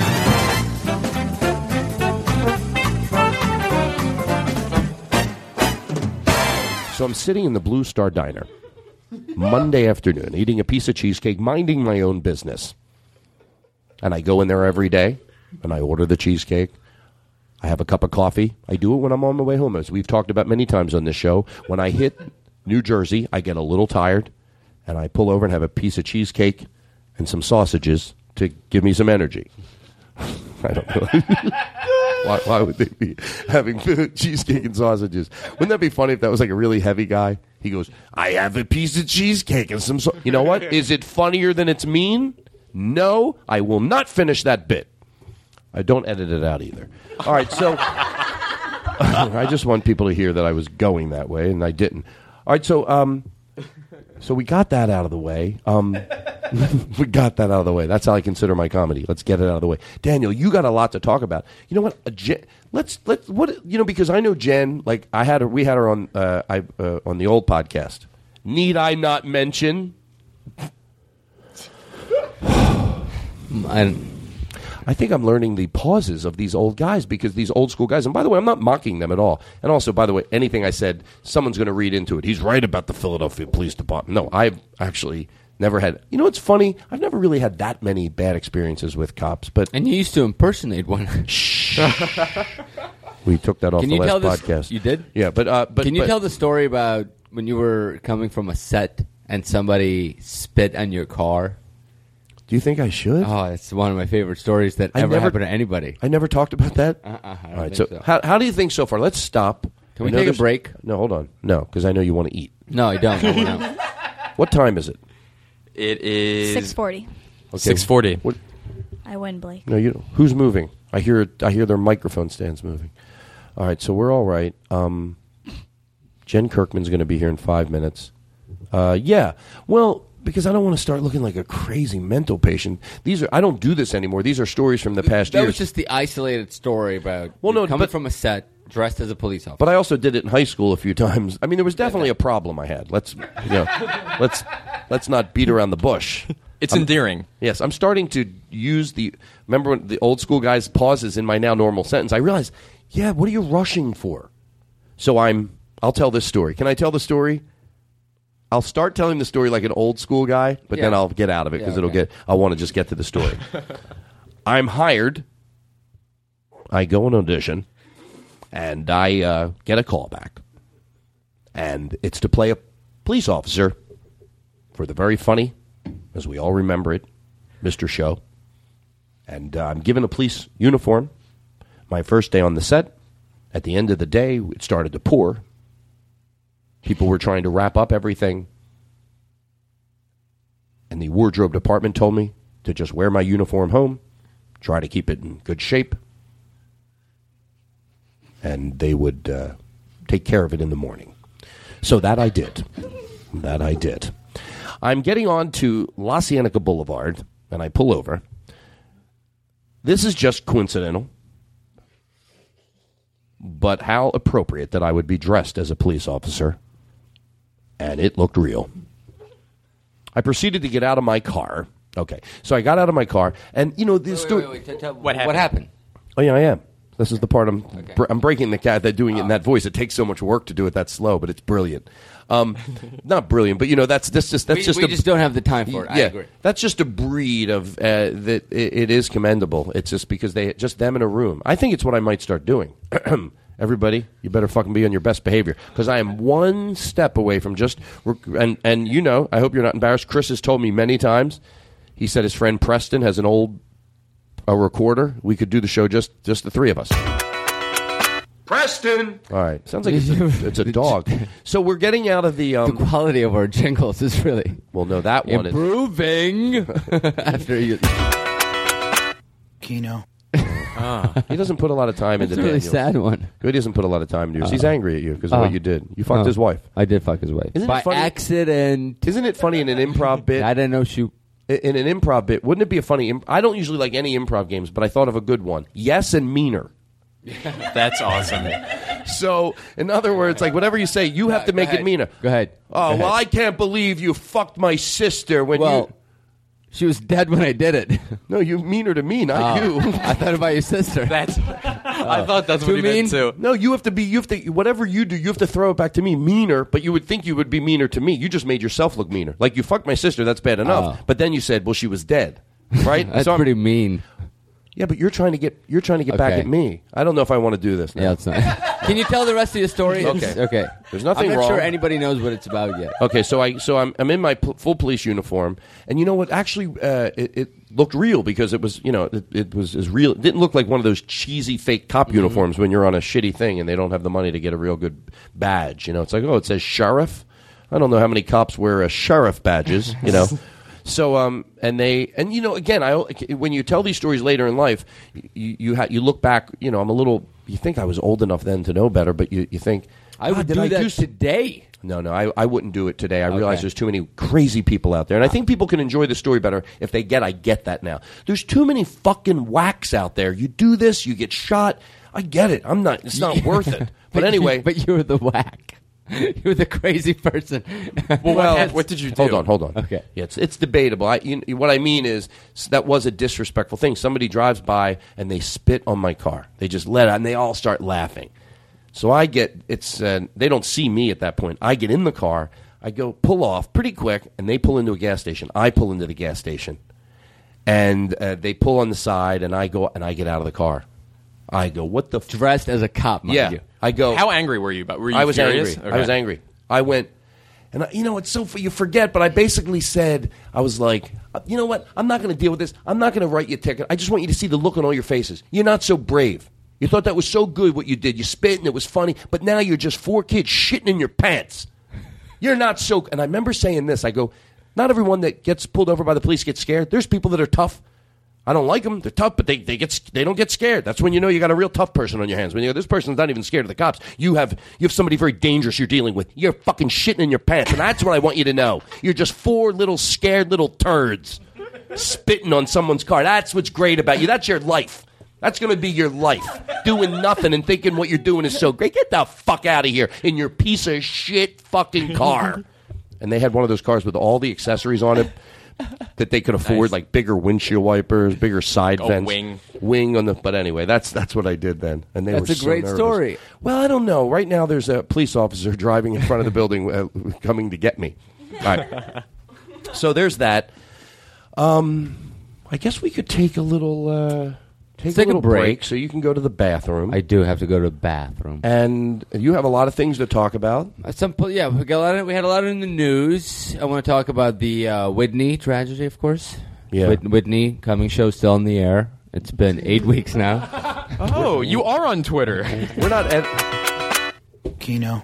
So I'm sitting in the Blue Star Diner Monday afternoon, eating a piece of cheesecake, minding my own business. And I go in there every day, and I order the cheesecake. I have a cup of coffee. I do it when I'm on my way home, as we've talked about many times on this show. When I hit New Jersey, I get a little tired, and I pull over and have a piece of cheesecake and some sausages to give me some energy. I don't know. Why, why would they be having cheesecake and sausages? Wouldn't that be funny if that was like a really heavy guy? He goes, I have a piece of cheesecake and some sau-. You know what? Is it funnier than it's mean? No, I will not finish that bit. I don't edit it out either. All right, so I just want people to hear that I was going that way, and I didn't. All right, so um, so we got that out of the way. Um, we got that out of the way. That's how I consider my comedy. Let's get it out of the way. Daniel, you got a lot to talk about. You know what? A Jen, let's let's what you know because I know Jen. Like I had her, we had her on uh, I uh, on the old podcast. Need I not mention? I, I think I'm learning the pauses of these old guys because these old school guys. And by the way, I'm not mocking them at all. And also, by the way, anything I said, someone's going to read into it. He's right about the Philadelphia Police Department. No, I've actually never had. You know what's funny? I've never really had that many bad experiences with cops. But and you used to impersonate one. We took that off Can the you last tell this, podcast. You did? Yeah, but uh, but can you but, tell the story about when you were coming from a set and somebody spit on your car? Do you think I should? Oh, it's one of my favorite stories that I ever never, happened to anybody. I never talked about that? Uh-uh, I don't All right, think so, so. How, how do you think so far? Let's stop. Can we I know take a there's- break? No, hold on. No, because I know you want to eat. No, I don't. No, no. What time is it? It is six forty. Okay. six forty. What? I win, Blake. No, you. Who's moving? I hear. I hear their microphone stands moving. All right, so we're all right. Um, Jen Kirkman's going to be here in five minutes. Uh, yeah. Well, because I don't want to start looking like a crazy mental patient. These are. I don't do this anymore. These are stories from the past That years. was just the isolated story about Well, no, coming but- from a set dressed as a police officer. But I also did it in high school a few times. I mean, there was definitely a problem I had. Let's, you know, let's let's not beat around the bush. It's I'm- endearing. Yes, I'm starting to use the. Remember when the old school guys pauses in my now normal sentence? I realize, yeah, what are you rushing for? So I'm. I'll tell this story. Can I tell the story? I'll start telling the story like an old school guy, but Yeah. then I'll get out of it because Yeah, it'll okay. get. I want to just get to the story. I'm hired. I go and audition, and I uh, get a call back, and it's to play a police officer for the very funny, as we all remember it, Mister Show. And uh, I'm given a police uniform. My first day on the set. At the end of the day, it started to pour. People were trying to wrap up everything. And the wardrobe department told me to just wear my uniform home, try to keep it in good shape, and they would uh, take care of it in the morning. So that I did. That I did. I'm getting on to La Cienega Boulevard, and I pull over. This is just coincidental, but how appropriate that I would be dressed as a police officer, and it looked real. I proceeded to get out of my car. Okay, so I got out of my car, and you know this. Wait, wait, wait, wait. Tell- What happened? What happened? Oh yeah, I am. This is the part I'm. Br- I'm breaking the cat. They're doing it in that voice. It takes so much work to do it that slow, but it's brilliant. Um, not brilliant, but you know that's this just that's we just we a, just don't have the time for it. I yeah, agree. that's just a breed of uh, that. It, it is commendable. It's just because they just them in a room. I think it's what I might start doing. Everybody, you better fucking be on your best behavior because I am one step away from just rec- and and you know I hope you're not embarrassed. Chris has told me many times. He said his friend Preston has an old a recorder. We could do the show just just the three of us. Preston! All right. Sounds like it's a, it's a dog. So we're getting out of the... Um, The quality of our jingles is really well, no, that one is... improving after you. Keno. Ah. He doesn't put a lot of time into It's a really Daniel's. sad one. He doesn't put a lot of time into yours. He's Uh, angry at you because of uh, what you did. You fucked uh, his wife. I did fuck his wife. Isn't By it funny? accident. Isn't it funny in an improv bit? I didn't know she... In an improv bit, wouldn't it be a funny... Imp- I don't usually like any improv games, but I thought of a good one. Yes and meaner. That's awesome. So, in other words, like whatever you say, you have to Go make ahead. it meaner. Go ahead. Oh, Go well, ahead. I can't believe you fucked my sister when Well, you... she was dead when I did it. No, you mean her to me, not Oh, you. I thought about your sister. That's. I thought that's Too what he meant mean? too. No, you have to be. You have to. Whatever you do, you have to throw it back to me meaner. But you would think you would be meaner to me. You just made yourself look meaner. Like you fucked my sister. That's bad enough. Oh. But then you said, "Well, she was dead." Right? That's So I'm- pretty mean. Yeah, but you're trying to get. You're trying to get back Okay. at me. I don't know if I want to do this now. Yeah, it's not. Can you tell the rest of your story? Okay. Okay. There's nothing I'm not wrong. sure anybody knows what it's about yet. Okay, so I so I'm I'm in my pl- full police uniform, and you know what? Actually, uh, it, it looked real because it was you know it, it was as real. It didn't look like one of those cheesy fake cop Mm-hmm. uniforms when you're on a shitty thing and they don't have the money to get a real good badge. You know, it's like oh, it says sheriff. I don't know how many cops wear a sheriff badges. You know. So um and they and you know again I when you tell these stories later in life you you ha- you look back you know I'm a little you think I was old enough then to know better but you, you think I would "God, did do I that s-" today. No, no, I, I wouldn't do it today. I realize Okay. there's too many crazy people out there. And I think people can enjoy the story better if they get, I get that now. There's too many fucking whacks out there. You do this, you get shot. I get it. I'm not, it's not worth it. But anyway. You, but you were the whack. You were the crazy person. Well, Well, what, what did you do? Hold on, hold on. Okay. Yeah, it's, it's debatable. I, you, what I mean is s- that was a disrespectful thing. Somebody drives by and they spit on my car. They just let out and they all start laughing. So I get it's uh, they don't see me at that point. I get in the car. I go pull off pretty quick, and they pull into a gas station. I pull into the gas station, and uh, they pull on the side, and I go and I get out of the car. I go, what the f-? Dressed as a cop, mind Yeah, you. I go. How angry were you? But were you I was furious? angry. I was angry. I went, and I, you know, it's so f- you forget, but I basically said, I was like, you know what? I'm not going to deal with this. I'm not going to write you a ticket. I just want you to see the look on all your faces. You're not so brave. You thought that was so good what you did. You spit and it was funny, but now you're just four kids shitting in your pants. You're not so. And I remember saying this. I go, not everyone that gets pulled over by the police gets scared. There's people that are tough. I don't like them. They're tough, but they, they get they don't get scared. That's when you know you got a real tough person on your hands. When you go, this person's not even scared of the cops. You have you have somebody very dangerous you're dealing with. You're fucking shitting in your pants, and that's what I want you to know. You're just four little scared little turds spitting on someone's car. That's what's great about you. That's your life. That's going to be your life. Doing nothing and thinking what you're doing is so great. Get the fuck out of here in your piece of shit fucking car. And they had one of those cars with all the accessories on it. that they could afford, Nice. like bigger windshield wipers, bigger side A vents, wing. wing on the. But anyway, that's that's what I did then, and they That's were a so great nervous. story. Well, I don't know. Right now, there's a police officer driving in front of the building, uh, coming to get me. All right. So there's that. Um, I guess we could take a little. Uh, Take, Take a a little break. break so you can go to the bathroom. I do have to go to the bathroom. And you have a lot of things to talk about. At some point, yeah, we, got a lot of, we had a lot in the news. I want to talk about the uh, Whitney tragedy, of course. Yeah. Whit- Whitney coming show still in the air. It's been eight weeks now. Oh, you are on Twitter. We're not at Keno.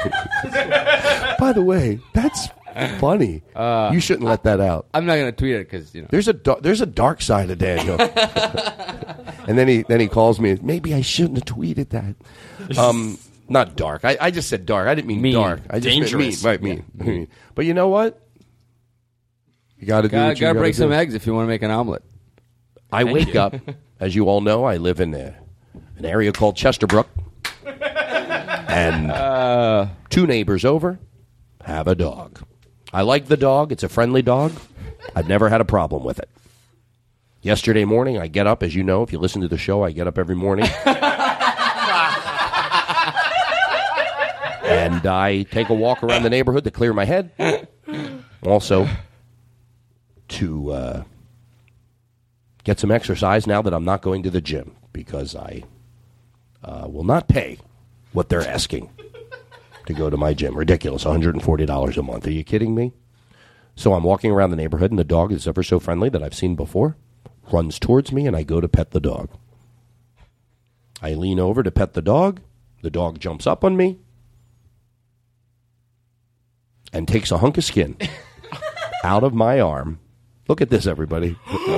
By the way, that's funny. Uh, you shouldn't let that out. I'm not going to tweet it because you know. There's a da- there's a dark side of Daniel. And then he then he calls me. Maybe I shouldn't have tweeted that. Um, not dark. I, I just said dark. I didn't mean Mean. dark. I just Dangerous. meant mean. Right, mean. mean. But you know what? You got to do Gotta, what you gotta gotta break do. some eggs if you want to make an omelet. I Thank wake you. up, as you all know, I live in uh, an area called Chesterbrook, and Uh, two neighbors over have a dog. I like the dog. It's a friendly dog. I've never had a problem with it. Yesterday morning, I get up, as you know, if you listen to the show, I get up every morning. And I take a walk around the neighborhood to clear my head. Also, to uh, get some exercise now that I'm not going to the gym, because I uh, will not pay what they're asking to go to my gym. Ridiculous, one hundred forty dollars a month. Are you kidding me? So I'm walking around the neighborhood, and the dog is ever so friendly that I've seen before, runs towards me, and I go to pet the dog. I lean over to pet the dog. The dog jumps up on me and takes a hunk of skin out of my arm. Look at this, everybody.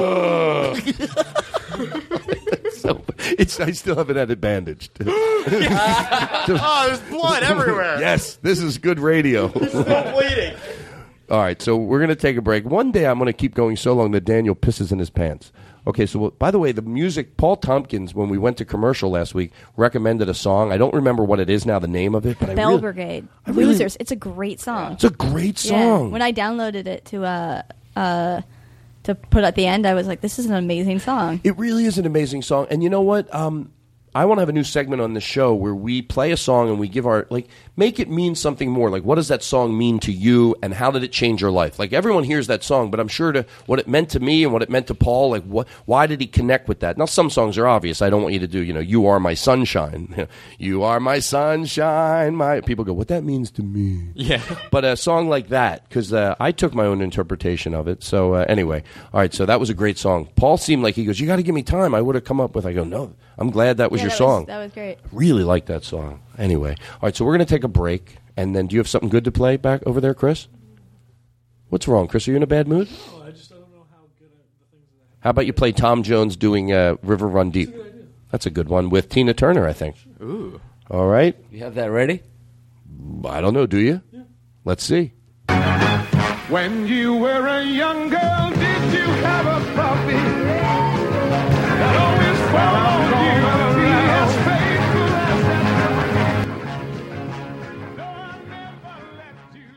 So, it's, I still haven't had it bandaged. Oh, there's blood everywhere. Yes, this is good radio. Still bleeding. All right, so we're going to take a break. One day I'm going to keep going so long that Daniel pisses in his pants. Okay, so by the way, the music, Paul Tompkins, when we went to commercial last week, recommended a song. I don't remember what it is now, the name of it. But Bell I really, Brigade. I really- Losers. It's a great song. It's a great Yeah. song. When I downloaded it to uh uh to put at the end, I was like, this is an amazing song. It really is an amazing song. And you know what? Um, I want to have a new segment on the show where we play a song and we give our, like, make it mean something more. Like, what does that song mean to you and how did it change your life? Like, everyone hears that song, but I'm sure to what it meant to me and what it meant to Paul, like, what, why did he connect with that? Now, some songs are obvious. I don't want you to do, you know, You Are My Sunshine. You are my sunshine. My People go, what that means to me. Yeah. But a song like that, because uh, I took my own interpretation of it. So uh, anyway, all right, so that was a great song. Paul seemed like he goes, you got to give me time. I would have come up with, I go, no, I'm glad that was Yeah, your that song. that was great. Really like that song. Anyway, all right, so we're going to take a break, and then do you have something good to play back over there, Chris? What's wrong, Chris? Are you in a bad mood? Oh, I just I don't know how good the things that How about you play Tom Jones doing uh, River Run Deep? That's a good idea. That's a good one with Tina Turner, I think. Ooh. All right. You have that ready? I don't know, do you? Yeah. Let's see. When you were a young girl, did you have a puppy that always followed you? Be as faithful as that puppy. No, I never let you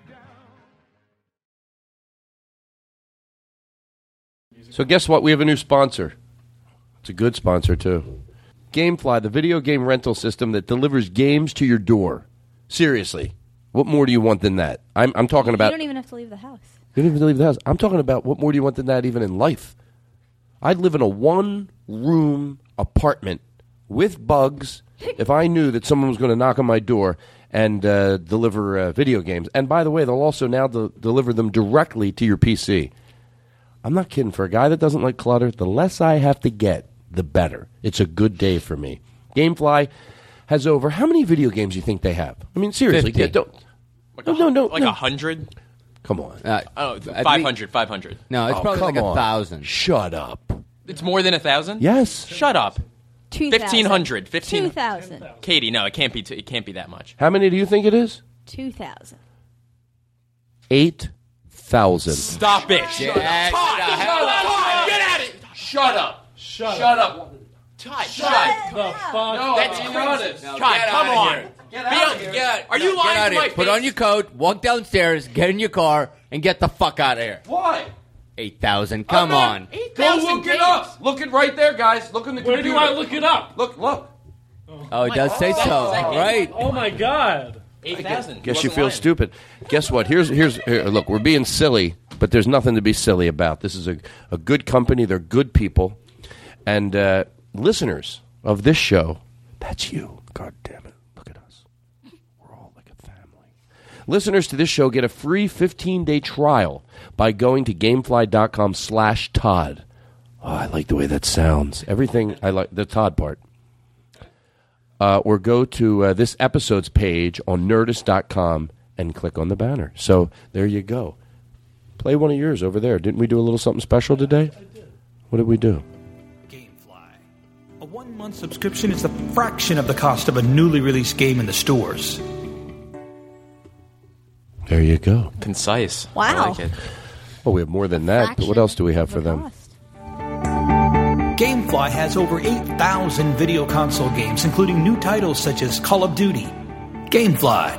down. So guess what? We have a new sponsor. It's a good sponsor, too. Gamefly, the video game rental system that delivers games to your door. Seriously. What more do you want than that? I'm, I'm talking about... You don't even have to leave the house. You don't even leave the house. I'm talking about what more do you want than that even in life? I'd live in a one-room apartment with bugs if I knew that someone was going to knock on my door and uh, deliver uh, video games. And by the way, they'll also now de- deliver them directly to your P C. I'm not kidding. For a guy that doesn't like clutter, the less I have to get, the better. It's a good day for me. Gamefly has over... How many video games do you think they have? I mean, seriously. fifty. Yeah, don't, Like no, a, no, no. Like no. a hundred? Come on. Uh, Oh, at five least- hundred, five hundred. No, it's Oh, probably like come a on. thousand. Shut up. It's more than a thousand? Yes. Shut up. Two thousand. Fifteen hundred. Fifteen. Two thousand. Katie, no, it can't be. T- it can't be that much. How many do you think it is? Two thousand. Eight thousand. Stop it. Get Todd, the hell Todd, get out of it. Shut up. Shut, Shut up. Todd, shut up. the fuck. No, that's being crazy. honest. No, Todd, get come outta on. here. Get out of here. Get out. Are you Get lying out to of my here. Put face? on your coat, walk downstairs, get in your car, and get the fuck out of here. Why? eight thousand. Come I'm on. not- Go look it up. Look it right there, guys. Look in the Where computer. do I look it up? Look, look. Oh, it does say so. Right. Oh my God. Eight thousand. Guess you feel stupid. Guess what? Here's here's here, look. We're being silly, but there's nothing to be silly about. This is a a good company. They're good people, and uh, listeners of this show. That's you. God damn it! Look at us. We're all like a family. Listeners to this show get a free fifteen day trial by going to gamefly dot com slash Todd. Oh, I like the way that sounds. Everything I like the Todd part. Uh, or go to uh, this episode's page on nerdist dot com and click on the banner. So there you go. Play one of yours over there. Didn't we do a little something special today? I did. What did we do? A one-month subscription is a fraction of the cost of a newly released game in the stores. There you go. Concise. Wow. I like it. Well, we have more than that, but what else do we have for them? GameFly has over eight thousand video console games, including new titles such as Call of Duty. GameFly.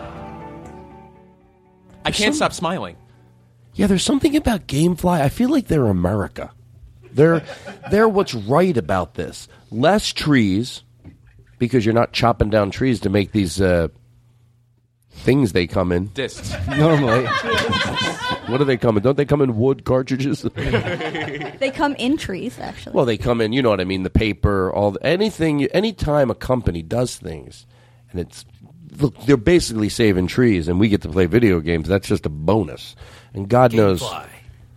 I can't stop smiling. Yeah, there's something about GameFly. I feel like they're America. They're they're what's right about this. Less trees, because you're not chopping down trees to make these uh, things they come in. Discs. Normally. What do they come in? Don't they come in wood cartridges? They come in trees, actually. Well, they come in, you know what I mean, the paper, all the, anything, anytime a company does things, and it's, look, they're basically saving trees, and we get to play video games, that's just a bonus. And God knows. Gamefly.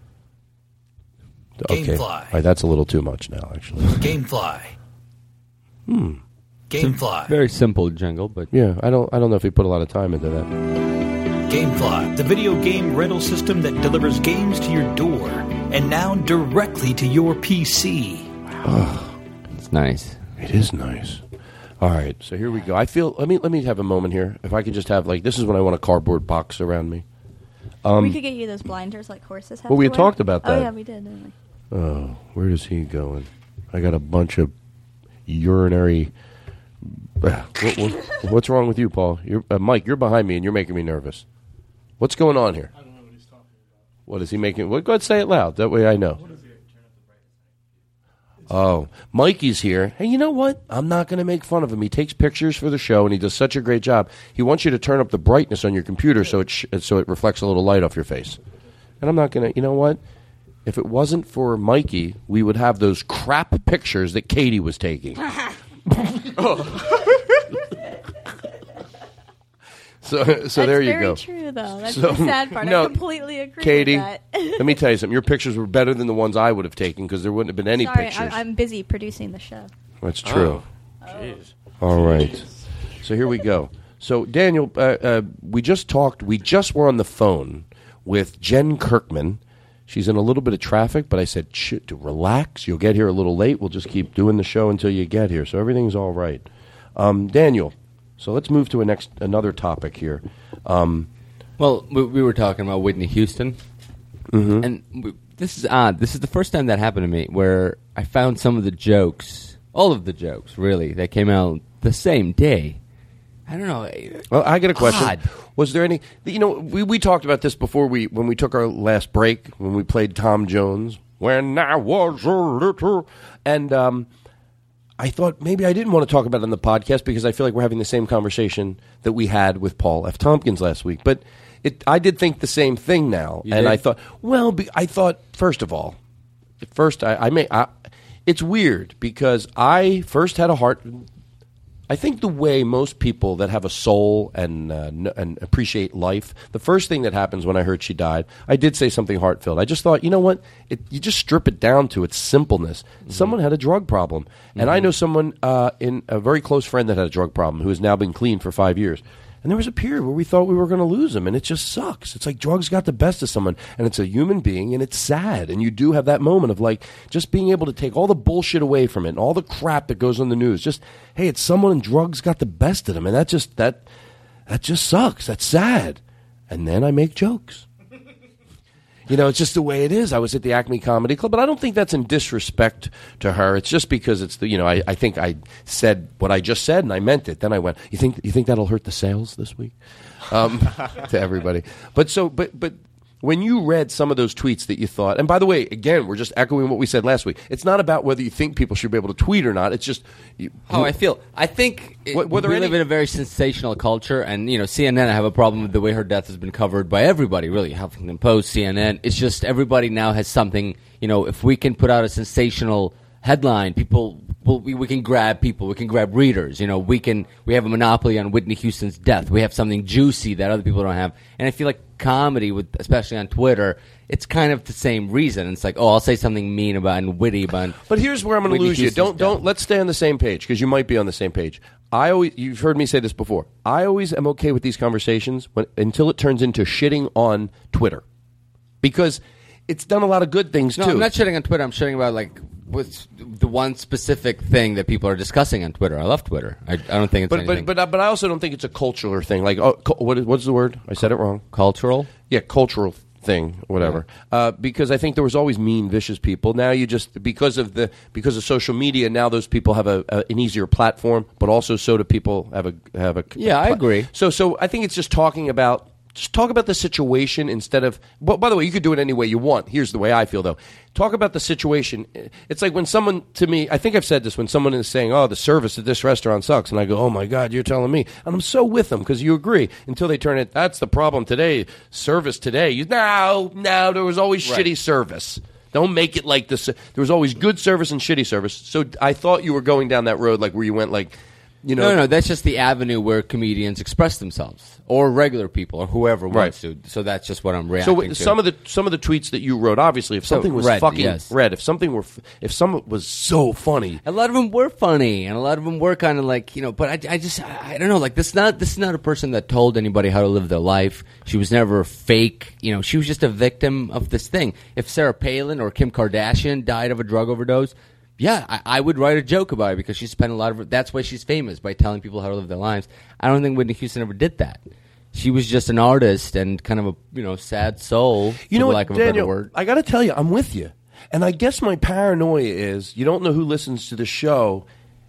Okay. Gamefly. All right, that's a little too much now, actually. Gamefly. Hmm. Gamefly. Very simple jingle, but yeah, I don't, I don't know if he put a lot of time into that. GameFly, the video game rental system that delivers games to your door and now directly to your P C. Oh, it's nice. It is nice. All right, so here we go. I feel. Let me let me have a moment here. If I could just have like this is when I want a cardboard box around me. Um, we could get you those blinders like horses have. Well, we to had wear. talked about that. Oh yeah, we did, didn't we? Oh, where is he going? I got a bunch of urinary. Uh, what, what, what's wrong with you, Paul? You're, uh, Mike, you're behind me and you're making me nervous. What's going on here? I don't know what he's talking about. What is he making? Well, go ahead, say it loud. That way I know. Oh, Mikey's here. Hey, you know what? I'm not going to make fun of him. He takes pictures for the show, and he does such a great job. He wants you to turn up the brightness on your computer so it sh- so it reflects a little light off your face. And I'm not going to. You know what? If it wasn't for Mikey, we would have those crap pictures that Katie was taking. So, so That's there you very go. true, though. That's So- the sad part. no, I completely agree Katie, with that. let me tell you something. Your pictures were better than the ones I would have taken because there wouldn't have been any Sorry, pictures. I, I'm busy producing the show. That's true. Jeez. All right. So here we go. So Daniel, uh, uh, we just talked. We just were on the phone with Jen Kirkman. She's in a little bit of traffic, but I said, Shh, to relax. You'll get here a little late. We'll just keep doing the show until you get here. So everything's all right. Um, Daniel. So let's move to a next another topic here. Um, well, we, we were talking about Whitney Houston, mm-hmm. and we, this is odd. This is the first time that happened to me, where I found some of the jokes, all of the jokes, really, that came out the same day. I don't know. Well, I got a question. Odd. Was there any? You know, we, we talked about this before we when we took our last break when we played Tom Jones. When I was a little, and um, I thought maybe I didn't want to talk about it on the podcast because I feel like we're having the same conversation that we had with Paul F. Tompkins last week. But it, I did think the same thing now, You and did? I thought, well, be, I thought first of all, first I, I may. I, it's weird because I first had a heart. I think the way most people that have a soul and uh, n- and appreciate life, the first thing that happens when I heard she died, I did say something heartfelt. I just thought, you know what? It, you just strip it down to its simpleness. Mm-hmm. Someone had a drug problem. Mm-hmm. And I know someone, uh, in a very close friend that had a drug problem who has now been clean for five years. And there was a period where we thought we were going to lose him, and it just sucks. It's like drugs got the best of someone, and it's a human being, and it's sad. And you do have that moment of like just being able to take all the bullshit away from it, and all the crap that goes on the news. Just hey, it's someone, and drugs got the best of them, and that just that that just sucks. That's sad. And then I make jokes. You know, it's just the way it is. I was at the Acme Comedy Club, but I don't think that's in disrespect to her. It's just because it's the, you know, I, I think I said what I just said and I meant it. Then I went, you think you think that'll hurt the sales this week? Um, to everybody. But so, but but when you read some of those tweets that you thought, and by the way, again, we're just echoing what we said last week. It's not about whether you think people should be able to tweet or not. It's just you, how I feel. I think it, What- were there we any- live in a very sensational culture, and you know, C N N. I have a problem with the way her death has been covered by everybody. Really, Huffington Post, C N N. It's just everybody now has something. You know, if we can put out a sensational headline, people. Well, we, we can grab people. We can grab readers. You know, we can. We have a monopoly on Whitney Houston's death. We have something juicy that other people don't have. And I feel like comedy, with especially on Twitter, it's kind of the same reason. It's like, oh, I'll say something mean about and witty about. But here's where I'm going to Whitney lose you. Houston's Don't death. don't. Let's stay on the same page because you might be on the same page. I always. You've heard me say this before. I always am okay with these conversations when, until it turns into shitting on Twitter, because it's done a lot of good things No, too. I'm not shitting on Twitter. I'm shitting about like with the one specific thing that people are discussing on Twitter. I love Twitter. I, I don't think it's But anything. but but but I also don't think it's a cultural thing. Like, oh, cu- what is, what's the word? I said it wrong. Cultural? Yeah, cultural thing, whatever. Uh, because I think there was always mean, vicious people. Now you just because of the because of social media. Now those people have a, a an easier platform, but also so do people have a have a. Yeah, I agree. So so I think it's just talking about. Just talk about the situation instead of. Well, by the way, you could do it any way you want. Here's the way I feel, though. Talk about the situation. It's like when someone to me, I think I've said this, when someone is saying, "Oh, the service at this restaurant sucks," and I go, "Oh my God, you're telling me," and I'm so with them because you agree. Until they turn it, that's the problem today. Service today. You, no, no, there was always Right. shitty service. Don't make it like this. There was always good service and shitty service. So I thought you were going down that road, like where you went, like. You know, no, no, that's just the avenue where comedians express themselves, or regular people, or whoever wants to. So that's just what I'm reacting So to. some of the some of the tweets that you wrote, obviously, if So, something was red, fucking yes. red, if something were, f- if someone was so funny, a lot of them were funny, and a lot of them were kind of like, you know. But I, I just, I, I don't know. Like this, not this is not a person that told anybody how to live their life. She was never fake. You know, she was just a victim of this thing. If Sarah Palin or Kim Kardashian died of a drug overdose. Yeah, I, I would write a joke about it because she spent a lot of. That's why she's famous, by telling people how to live their lives. I don't think Whitney Houston ever did that. She was just an artist and kind of a you know sad soul, you for know lack what, of a Daniel? better word. I got to tell you, I'm with you, and I guess my paranoia is you don't know who listens to the show,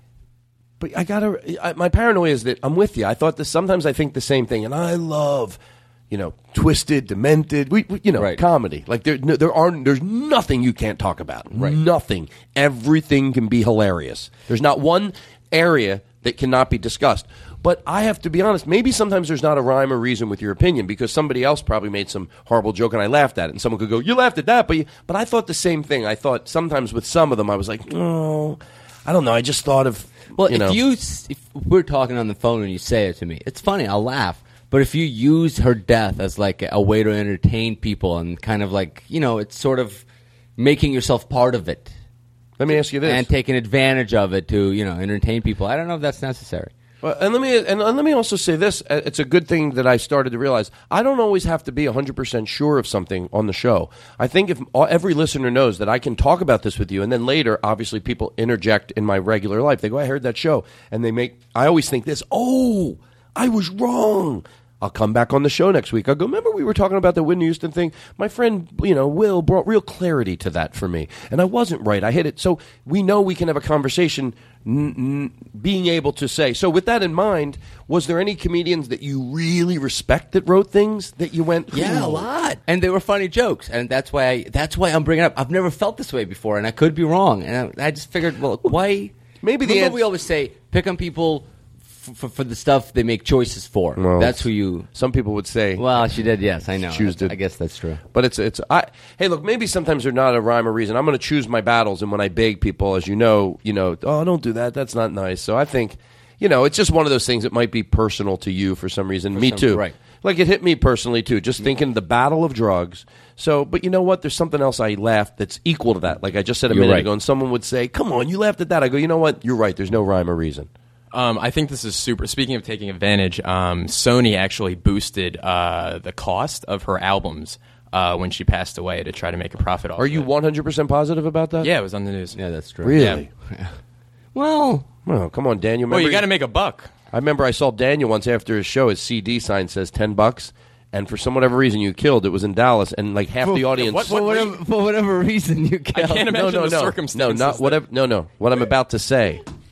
but I got to. My paranoia is that I'm with you. I thought this. Sometimes I think the same thing, and I love. You know, twisted, demented. We, we you know, Right. comedy. Like there, no, there are. There's nothing you can't talk about. Right. Nothing. Everything can be hilarious. There's not one area that cannot be discussed. But I have to be honest. Maybe sometimes there's not a rhyme or reason with your opinion because somebody else probably made some horrible joke and I laughed at it, and someone could go, "You laughed at that," but you, but I thought the same thing. I thought sometimes with some of them, I was like, "No, I don't know." I just thought of Well, you if know. you s- if we're talking on the phone and you say it to me, it's funny. I'll laugh. But if you use her death as like a way to entertain people and kind of like you know, it's sort of making yourself part of it. Let me ask you this. And taking advantage of it to you know entertain people. I don't know if that's necessary. Well, and let me and, and let me also say this: Uh, it's a good thing that I started to realize I don't always have to be one hundred percent sure of something on the show. I think if all, every listener knows that I can talk about this with you, and then later, obviously, people interject in my regular life. They go, "I heard that show," and they make. I always think this: "Oh, I was wrong." I'll come back on the show next week. I'll go, remember we were talking about the Whitney Houston thing? My friend, you know, Will brought real clarity to that for me. And I wasn't right. I hit it. So we know we can have a conversation n- n- being able to say. So with that in mind, was there any comedians that you really respect that wrote things that you went, Yeah, a "Ooh." lot, and they were funny jokes, and that's why I, that's why I'm bringing it up. I've never felt this way before, and I could be wrong, and I, I just figured, well, why? Maybe the Remember ans- we always say pick on people f- for, for the stuff they make choices for. Well, That's who you. Some people would say. Well, she did. Yes, I know. Choose to- I guess that's true. But it's it's I hey look, maybe sometimes they're not a rhyme or reason. I'm going to choose my battles, and when I beg people, as you know, you know, oh, don't do that. That's not nice. So I think, you know, it's just one of those things that might be personal to you for some reason. For me some- too. right. Like it hit me personally too. Just thinking the battle of drugs. So, but you know what? There's something else I laughed that's equal to that. Like I just said a You're minute right. ago, and someone would say, "Come on, you laughed at that." I go, "You know what? You're right. There's no rhyme or reason." Um, I think this is super. Speaking of taking advantage, um, Sony actually boosted uh, the cost of her albums uh, when she passed away to try to make a profit off Are of you it. one hundred percent positive about that? Yeah, it was on the news. Yeah, that's true. Really? Yeah. Well, Well, come on, Daniel. Well, you Remember- got to make a buck. I remember I saw Daniel once after his show. His C D sign says ten bucks, and for some whatever reason you killed. It was in Dallas, and like half the audience. what- what- for whatever, for whatever reason you I killed. can't imagine no, no, the no, circumstances. no, not that- whatever. No, no. What I'm about to say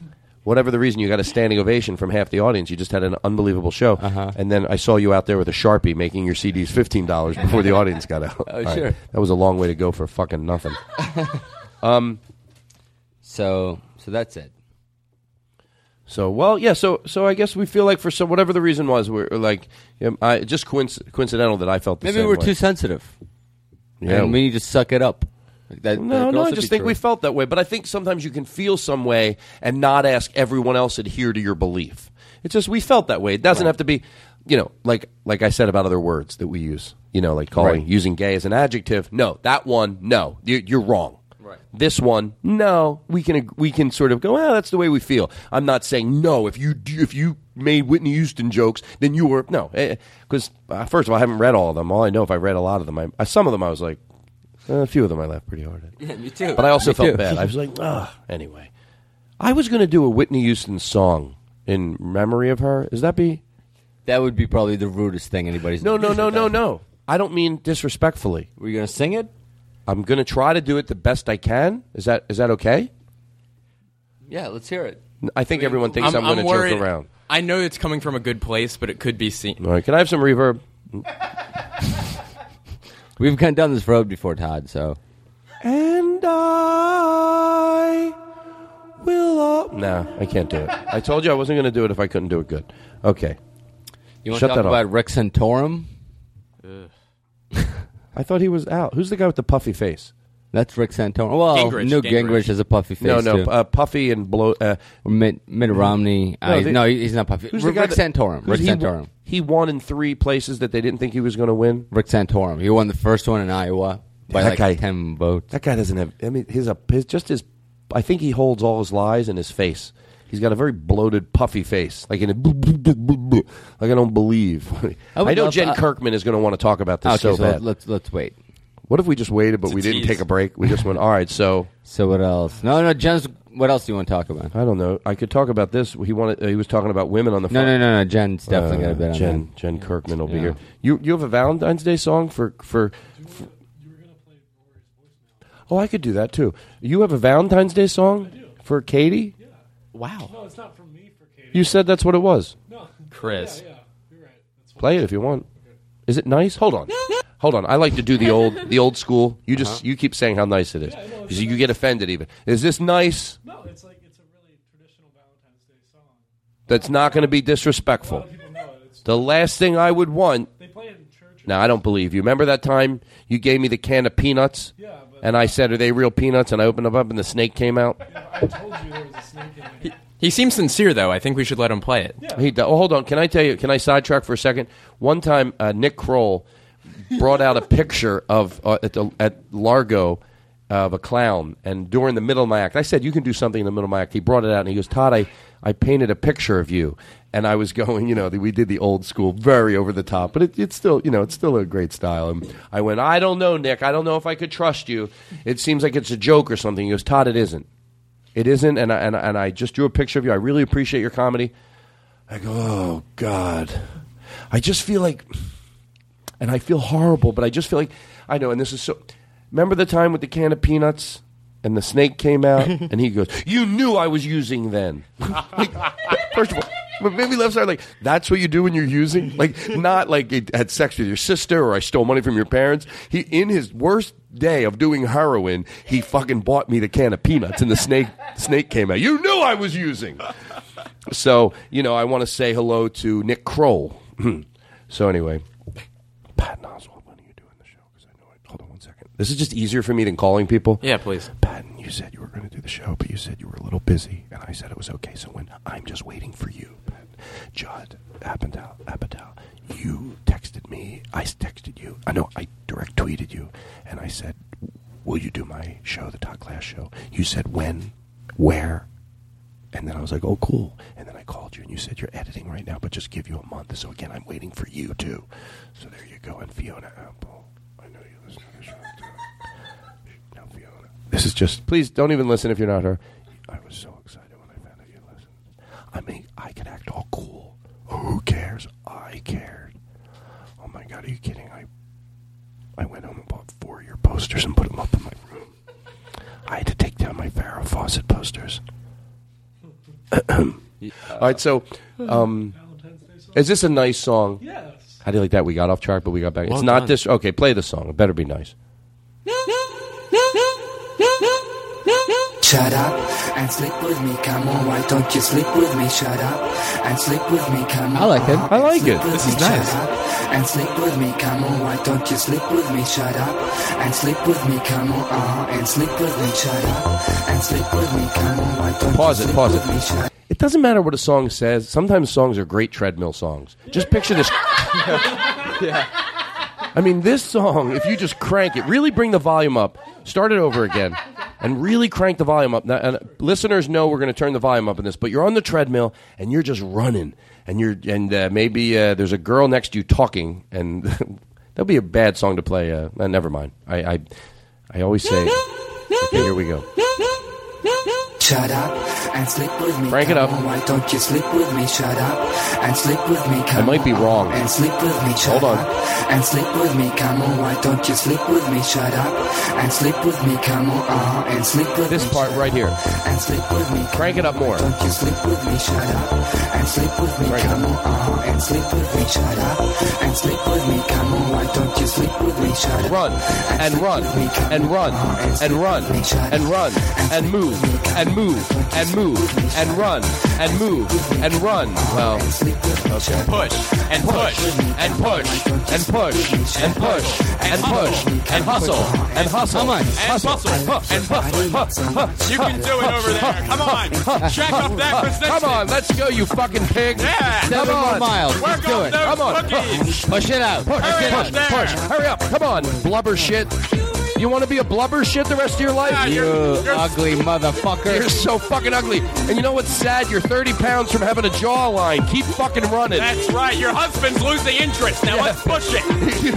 whatever the reason, you got a standing ovation from half the audience. You just had an unbelievable show. Uh-huh. And then I saw you out there with a Sharpie making your C Ds fifteen dollars before the audience got out. Oh, All sure. right. That was a long way to go for fucking nothing. um, so, so that's it. So, well, yeah, so so I guess we feel like for some, whatever the reason was, we're like, um, I, just coinc- coincidental that I felt the Maybe same we're way. too sensitive. Yeah. And we need to suck it up. That, No, that could no, I also just be think true. we felt that way. But I think sometimes you can feel some way and not ask everyone else to adhere to your belief. It's just we felt that way. It doesn't Right. have to be, you know, like like I said about other words that we use. You know, like calling Right. using gay as an adjective. No, that one, no, you, you're wrong. Right. This one, no, we can we can sort of go. Well, that's the way we feel. I'm not saying no. If you do, if you made Whitney Houston jokes, then you were no. Because uh, first of all, I haven't read all of them. All I know, if I read a lot of them, I, uh, some of them I was like. Uh, a few of them I laughed pretty hard at. Yeah, me too. But I also Me felt too. bad. I was like, ugh. Anyway, I was going to do a Whitney Houston song in memory of her. Is that be? That would be probably the rudest thing anybody's. No, no, no, no, no. I don't mean disrespectfully. Were you going to sing it? I'm going to try to do it the best I can. Is that is that okay? Yeah, let's hear it. I think everyone thinks I'm, I'm going to worried. joke around. I know it's coming from a good place, but it could be seen. All right, can I have some reverb? We've gone down this road before, Todd. So. And I will. Uh, no, I can't do it. I told you I wasn't going to do it if I couldn't do it good. Okay. You want Shut to talk that about off. Rex Santorum? I thought he was out. Who's the guy with the puffy face? That's Rick Santorum. Well, Gingrich, Newt Gingrich. Gingrich has a puffy face. No, no, too. uh, puffy and blow. Uh, Or Mitt, Mitt Romney. No, Uh, they- no, he's not puffy. who's Rick the guy that- Santorum. who's Rick he, Santorum. He won in three places that they didn't think he was going to win. Rick Santorum. He won the first one in Iowa by that like guy- ten votes. That guy doesn't have. I mean, his, uh, his just his. I think he holds all his lies in his face. He's got a very bloated, puffy face, like in a, like I don't believe. I I, would know love- Jen uh, Kirkman is going to want to talk about this Okay, so so bad. let's let's wait. What if we just waited, but It's a we didn't tease. take a break? We just went. All right, so So what else? No, no, Jen's. What else do you want to talk about? I don't know. I could talk about this. He wanted. Uh, he was talking about women on the No, phone. no, no, no. Jen's definitely Uh, got a bit on Jen, that. Jen Kirkman will be Yeah. here. You you have a Valentine's Day song for for. for oh, I could do that too. You have a Valentine's Day song for Katie? Wow. No, it's not from me for Katie. You said that's what it was. No. Chris. Yeah, yeah, you're right. That's Play it if you want. Is it nice? Hold on. Hold on. I like to do the old the old school. You just you keep saying how nice it is. Yeah, I know, it's You- you nice. get offended even. Is this nice? No, it's like it's a really traditional Valentine's Day song. That's not going to be A lot disrespectful. of people know it. It's, The last thing I would want. they play it in church. Now I don't believe you. Remember that time you gave me the can of peanuts? Yeah, but And I said, "Are they real peanuts?" And I opened them up, and the snake came out. I told you there was a snake in He, it. he seems sincere, though. I think we should let him play it. Yeah. He do- oh, hold on. Can I tell you? Can I sidetrack for a second? One time, uh, Nick Kroll brought out a picture of uh, at, the, at Largo of a clown, and during the middle of my act, I said, "You can do something in the middle of my act." He brought it out, and he goes, "Todd, I, I painted a picture of you," and I was going, you know, the, we did the old school, very over the top, but it, it's still, you know, it's still a great style. And I went, "I don't know, Nick. I don't know if I could trust you. It seems like it's a joke or something." He goes, "Todd, it isn't. It isn't." And I, and I, and I just drew a picture of you. I really appreciate your comedy. I go, "Oh God, I just feel like." And I feel horrible, but I just feel like, I know, and this is so, remember the time with the can of peanuts and the snake came out? And he goes, "You knew I was using then." Like, first of all, but maybe left side, like, that's what you do when you're using? Like, not like you had sex with your sister or I stole money from your parents. He, in his worst day of doing heroin, he fucking bought me the can of peanuts and the snake, snake came out. You knew I was using. So, you know, I want to say hello to Nick Kroll. So anyway. Patton Oswalt, when are you doing the show? Because I know it. Hold on one second. This is just easier for me than calling people. Yeah, please. Patton, you said you were going to do the show, but you said you were a little busy, and I said it was okay. So when I'm just waiting for you, Patton, Judd Apatow, Apatow, you texted me. I texted you. I know I direct tweeted you, and I said, "Will you do my show, the Todd Glass Show?" You said when, where. And then I was like, "Oh, cool." And then I called you, and you said, "You're editing right now, but just give you a month." So again, I'm waiting for you, too. So there you go. And Fiona Apple, I know you listen to the show, too. Now, Fiona. This is just, please don't even listen if you're not her. I was so excited when I found out you listened. I mean, I could act all cool. Who cares? I cared. Oh, my God, are you kidding? I, I went home and bought four of your posters and put them up in my room. I had to take down my Farrah Fawcett posters. All right, so um, is this a nice song? Yes. How do you like that? We got off track, but we got back. Well it's not done. this. Okay, play the song. It better be nice. Shut up and sleep with me, come on, why don't you sleep with me? Shut up and sleep with me, come on. I like it. I like it. This is nice. Shut up and sleep with me, come on, why don't you sleep with me? Shut up and sleep with me, come on, uh-huh, and sleep with me. Shut up and sleep with me, come on, why don't Pause you it, sleep pause with it. me? Shut It doesn't matter what a song says. Sometimes songs are great treadmill songs. Just picture this. I mean, this song, if you just crank it, really bring the volume up, start it over again, and really crank the volume up. Now, and listeners know we're going to turn the volume up in this, but you're on the treadmill, and you're just running, and you're and uh, maybe uh, there's a girl next to you talking, and that'll be a bad song to play. Uh, uh, never mind. I, I, I always say, okay, here we go. Shut up and sleep with me. Crank it up. Come on, why don't you sleep with me? Shut up and sleep with me. Come I might be on, wrong. And sleep with me. Shut Hold on. up and sleep with me. Come on, why don't you sleep with me? Shut up and sleep with me. Come on, uh-huh, and sleep with This me. part right here. And sleep with me. Crank it up more. Don't you sleep with me? Shut up and sleep with me. Crank it Come on, uh-huh, and sleep with me. Shut up and sleep with me. Come on, why don't you sleep with me? Shut up. Run and run and run and run and run and move and move and move and run and move and run. Well, okay. Push and push and push and push and push and push and hustle and hustle. Come on, hustle and hustle. You can do it over there. Come on, check up that position. Come on, let's go, you fucking pig. Yeah, come Seven on, more miles. Work Let's do on it. those Come on, cookies. Push it out. push, Hurry push, up there. push. Hurry up, come on, blubber shit. You want to be a blubber shit the rest of your life? Yeah, You You're- you're- ugly motherfucker. You're so fucking ugly. And you know what's sad? You're thirty pounds from having a jawline. Keep fucking running. That's right. Your husband's losing interest. Now Yeah. let's push it.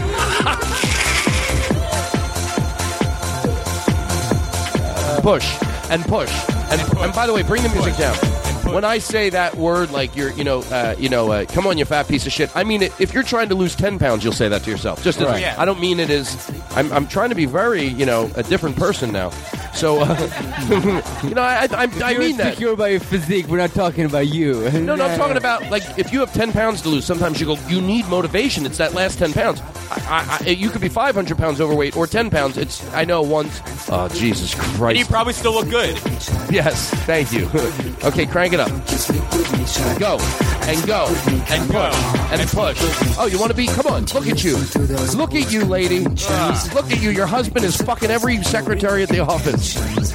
Push and push and and by the way, bring the music down. When I say that word, like you're, you know, uh, you know, uh, come on, you fat piece of shit. I mean it. If you're trying to lose ten pounds, you'll say that to yourself. Just as, Right. Yeah. I don't mean it as. I'm, I'm trying to be very, you know, a different person now. So, uh, you know, I, I, I You're mean that. insecure about your physique. We're not talking about you. No, no, I'm talking about, like, if you have ten pounds to lose, sometimes you go, you need motivation. It's that last ten pounds. I, I, you could be five hundred pounds overweight or ten pounds. It's, I know once. Oh, Jesus Christ. And you probably still look good. Yes, thank you. Okay, crank it up. Go, and go, and push, and push. Oh, you want to be, come on, look at you. Look at you, lady. Look at you. Your husband is fucking every secretary at the office.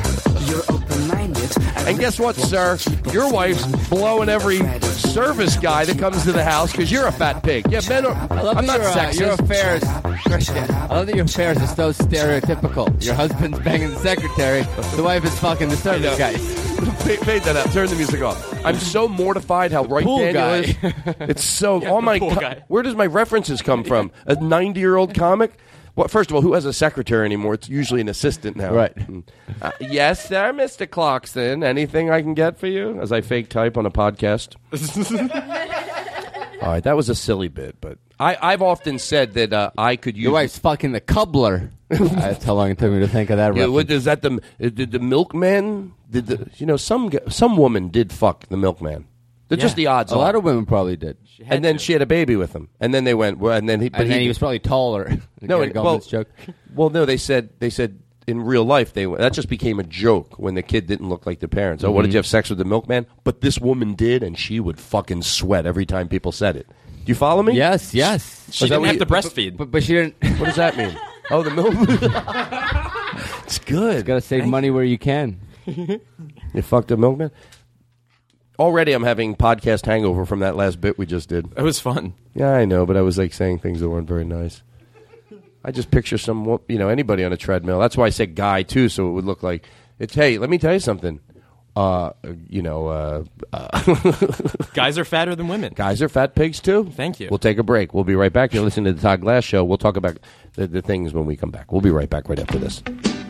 And guess what, sir? Your wife's blowing every service guy that comes to the house because you're a fat pig. Yeah, men are. I love I'm that not your, uh, sexist. your affairs. I love that your affairs are so stereotypical. Your husband's banging the secretary. The wife is fucking the service guy. Fade fade that out. Turn the music off. I'm so mortified how right Pool Daniel guy. is. It's so. Yeah, all the my. pool co- guy. Where does my references come from? A ninety-year-old comic. Well, first of all, who has a secretary anymore? It's usually an assistant now. Right. Uh, yes, sir, Mister Clarkson. Anything I can get for you? As I fake type on a podcast. All right, that was a silly bit, but I, I've often said that uh, I could use. Your wife's fucking the cobbler. That's how long it took me to think of that. Yeah, reference. what, is that the did the milkman? Did the you know some g- some woman did fuck the milkman? They're just the odds. A are. lot of women probably did. And then she had a baby with him, and then they went. Well, and then he. But And then he was probably taller. no. Gary And, well, Goldman's joke. well, no. They said they said in real life they that just became a joke when the kid didn't look like the parents. Oh, what did you have sex with the milkman? But this woman did, and she would fucking sweat every time people said it. Do you follow me? Yes, yes. She Is that didn't what have you- to breastfeed. But, but she didn't. What does that mean? Oh, the milk. It's good. Got to save money where you can. You fucked a milkman? Already I'm having podcast hangover from that last bit we just did. It was fun. Yeah, I know, but I was like saying things that weren't very nice. I just picture some, wo- you know, anybody on a treadmill. That's why I said guy, too, so it would look like it's, hey, let me tell you something. Uh, you know, uh, uh Guys are fatter than women. guys are fat pigs, too. Thank you. We'll take a break. We'll be right back. You're listening to the Todd Glass Show. We'll talk about the, the things when we come back. We'll be right back right after this.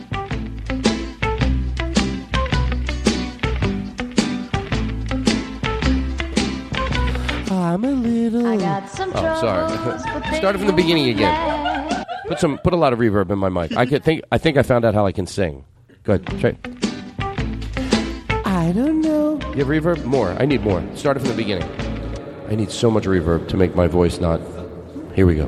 I'm a little. I got some Oh, sorry. troubles, but they Started from the beginning again. Put some. Put a lot of reverb in my mic. I could think. I think I found out how I can sing. Go ahead. Try. I don't know You have reverb? More. I need more. Start it from the beginning. I need so much reverb to make my voice not... Here we go.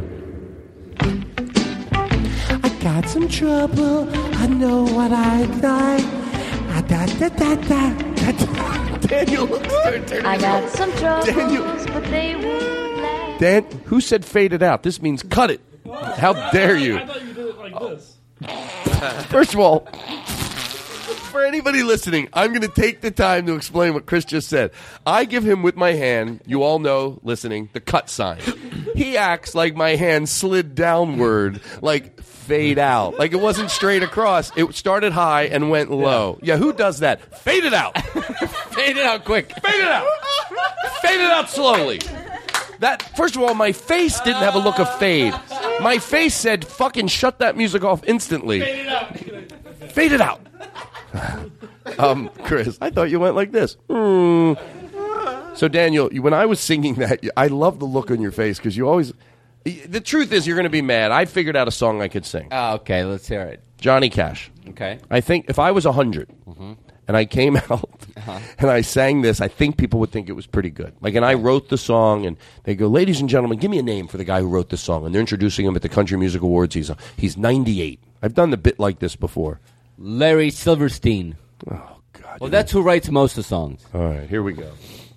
I got some trouble. I know what I like. I da da da da. Daniel, turn I got some troubles, Daniel. but they won't last. Dan, who said fade it out? This means cut it. How dare you? I thought you did it like this. First of all, for anybody listening, I'm going to take the time to explain what Chris just said. I give him with my hand, you all know, listening, the cut sign. He acts like my hand slid downward, like fade out. Like it wasn't straight across. It started high and went low. Yeah, who does that? Fade it out. Fade it out quick. Fade it out. Fade it out slowly. That first of all, my face didn't have a look of fade. My face said, "Fucking shut that music off instantly." Fade it out. Fade it out. um, Chris, I thought you went like this. Mm. So, Daniel, when I was singing that, I love the look on your face because you always. The truth is, you're going to be mad. I figured out a song I could sing. Oh, okay, let's hear it. Johnny Cash. Okay. I think if I was one hundred Mm-hmm. and I came out Uh-huh. and I sang this, I think people would think it was pretty good. Like, and I wrote the song, and they go, "Ladies and gentlemen, give me a name for the guy who wrote the song." And they're introducing him at the Country Music Awards. He's a, he's ninety-eight. I've done the bit like this before. Larry Silverstein. Oh, God. Well, that's who writes most of the songs. All right, here we go.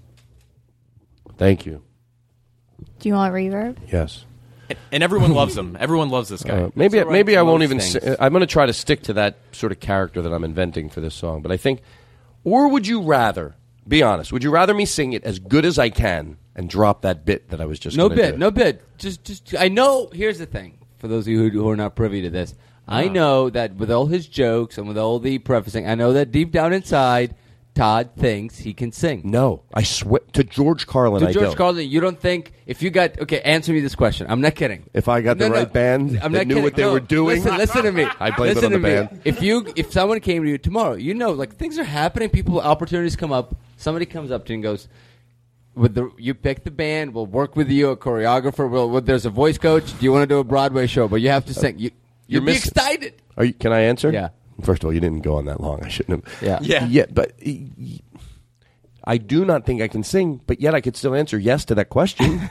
Thank you. Do you want reverb? Yes. And everyone loves him. Everyone loves this guy. Uh, maybe So maybe right, I won't most even. things. Si- I'm going to try to stick to that sort of character that I'm inventing for this song. But I think, or would you rather? Be honest. Would you rather me sing it as good as I can and drop that bit that I was just No gonna bit, do? no bit. Just, just. I know. Here's the thing. For those of you who, who are not privy to this, I know that with all his jokes and with all the prefacing, I know that deep down inside, Todd thinks he can sing. No, I swear to George Carlin. To I George don't. Carlin, you don't think if you got okay? Answer me this question. I'm not kidding. If I got No, the no. right band I'm that not knew kidding. what they No, were doing, Listen, listen to me. I blame it listen on the to me. band. If you, if someone came to you tomorrow, you know, like things are happening. People, opportunities come up. Somebody comes up to you and goes, "With the you pick the band, we'll work with you, a choreographer. We'll, well, there's a voice coach. Do you want to do a Broadway show? But you have to sing. You, You're you'd be miss- excited. Are you, can I answer? Yeah. First of all, you didn't go on that long. I shouldn't have. Yeah. Yeah. Yeah, but y- y- I do not think I can sing, but yet I could still answer yes to that question.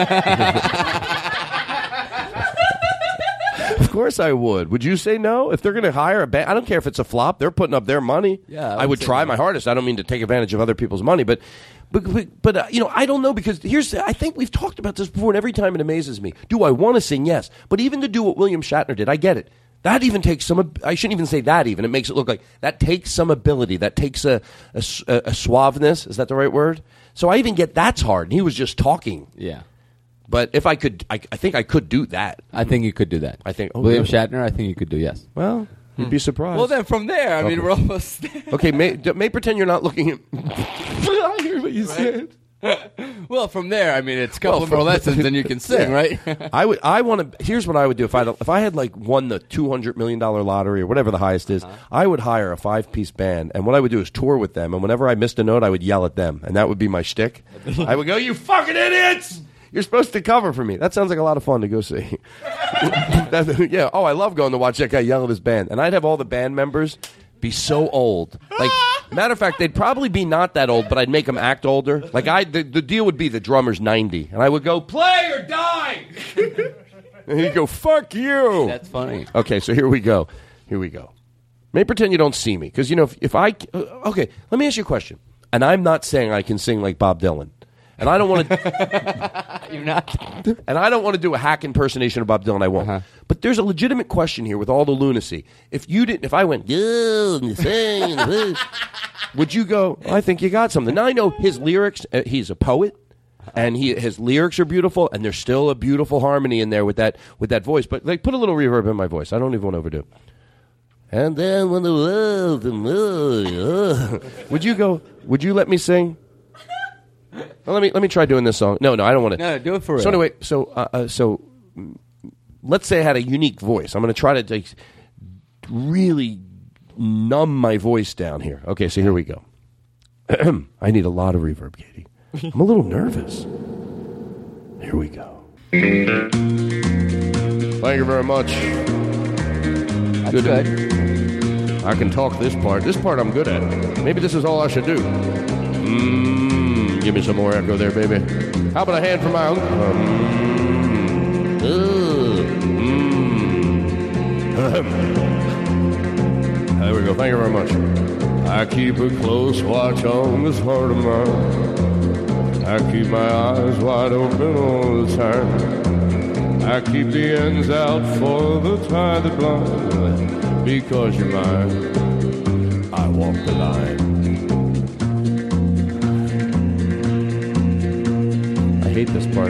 Of course I would. Would you say no? If they're going to hire a band, I don't care if it's a flop. They're putting up their money. Yeah, I I, would would say try no. my hardest. I don't mean to take advantage of other people's money, but but but, but uh, you know, I don't know because here's I think we've talked about this before, and every time it amazes me. Do I want to sing? Yes, but even to do what William Shatner did, I get it. That even takes some. ab- I shouldn't even say that. Even it makes it look like that takes some ability. That takes a a, s- a- a suaveness. Is that the right word? So I even get that's hard. And he was just talking. Yeah. But if I could, I, I think I could do that. I think you could do that. I think oh, William really? Shatner. I think you could do yes. Well, you'd be surprised. Well, then from there, I mean, Okay. we're almost there. Okay, may, d- may pretend you're not looking at. I hear what you said. Well, from there, I mean, it's a couple Well, more from- lessons and you can sing, Yeah. right? I would. I want to. Here's what I would do if I if I had like won the two hundred million dollar lottery or whatever the highest is. I would hire a five piece band, and what I would do is tour with them. And whenever I missed a note, I would yell at them, and that would be my shtick. I would go, "You fucking idiots! You're supposed to cover for me." That sounds like a lot of fun to go see. That- yeah. Oh, I love going to watch that guy yell at his band, and I'd have all the band members be so old. Like, matter of fact, they'd probably be not that old, but I'd make them act older. Like, I the, the deal would be the drummer's ninety, and I would go, "Play or die." And he'd go, "Fuck you." That's funny. Okay, so here we go. Here we go. May pretend you don't see me, because you know if, if I uh, okay, let me ask you a question. And I'm not saying I can sing like Bob Dylan, and I don't want to. You're not. And I don't want to do a hack impersonation of Bob Dylan. I won't. Uh-huh. But there's a legitimate question here with all the lunacy. If you didn't, if I went, "Yeah, and sing, and this," would you go? I think you got something. Now I know his lyrics. Uh, he's a poet. And he his lyrics are beautiful, and there's still a beautiful harmony in there with that with that voice. But like, put a little reverb in my voice. I don't even want to overdo. And then when the world, uh, would you go? Would you let me sing? Well, let me let me try doing this song. No, no, I don't want to. No, do it for real. So anyway, so uh, uh, so mm, let's say I had a unique voice. I'm going to try to like, really numb my voice down here. Okay, so here we go. I need a lot of reverb, Katie. I'm a little nervous. Here we go. Thank you very much. That's good. I can talk this part. This part I'm good at. Maybe this is all I should do. Mmm. Give me some more echo there, baby. How about a hand for my uncle? Mmm. Mmm. There we go. Thank you very much. I keep a close watch on this heart of mine. I keep my eyes wide open all the time. I keep the ends out for the tie that blinds. Because you're mine, I walk the line. I hate this part.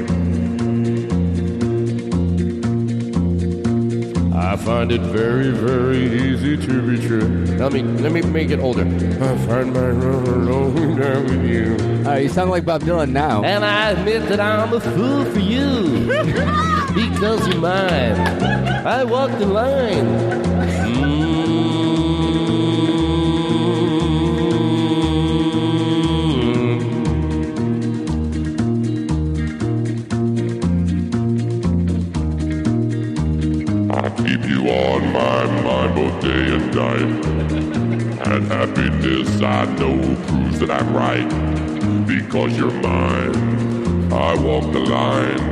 I find it very, very easy to be true. Let me let me make it older. I find my love alone down with you. Uh, you sound like Bob Dylan now. And I admit that I'm a fool for you. Because you're mine. I walk the line. Mm. I keep you on my mind both day and night. And happiness I know proves that I'm right. Because you're mine, I walk the line.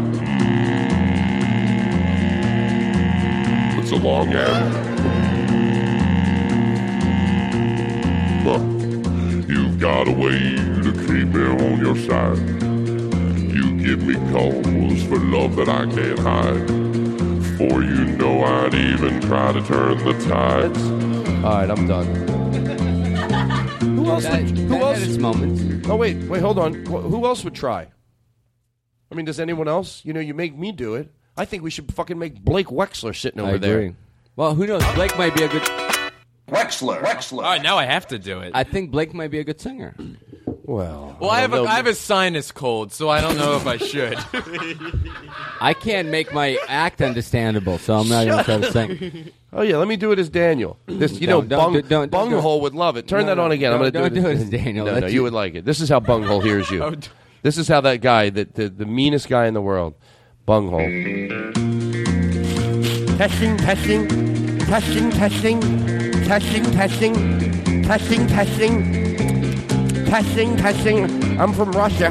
Mm, it's a long end. But you've got a way to keep me on your side. You give me cause for love that I can't hide. For you know I'd even try to turn the tides. All right, I'm done. Who else? That- would, who that else? had its moments. Oh wait, wait, hold on. Wh- Who else would try? I mean, does anyone else? You know, you make me do it. I think we should fucking make Blake Wexler sitting over I there. agree. Well, who knows? Blake might be a good. Wexler. Wexler. All right, now I have to do it. I think Blake might be a good singer. Well, well, I have a, don't know. I have a sinus cold, so I don't know if I should. I can't make my act understandable, so I'm not going to try to sing. Oh yeah, let me do it as Daniel. This, you Don't- know, don't Bung, do- don't- don't do it. Bunghole would love it. Turn No, that no, on again. I'm don't- going to don't do it. do it as Daniel. No, That's no, you you- would like it. This is how Bunghole hears you. Oh, d- This is how that guy, the, the the meanest guy in the world, Bunghole. Testing, testing, testing, testing, testing, testing, testing, testing, testing, testing. I'm from Russia.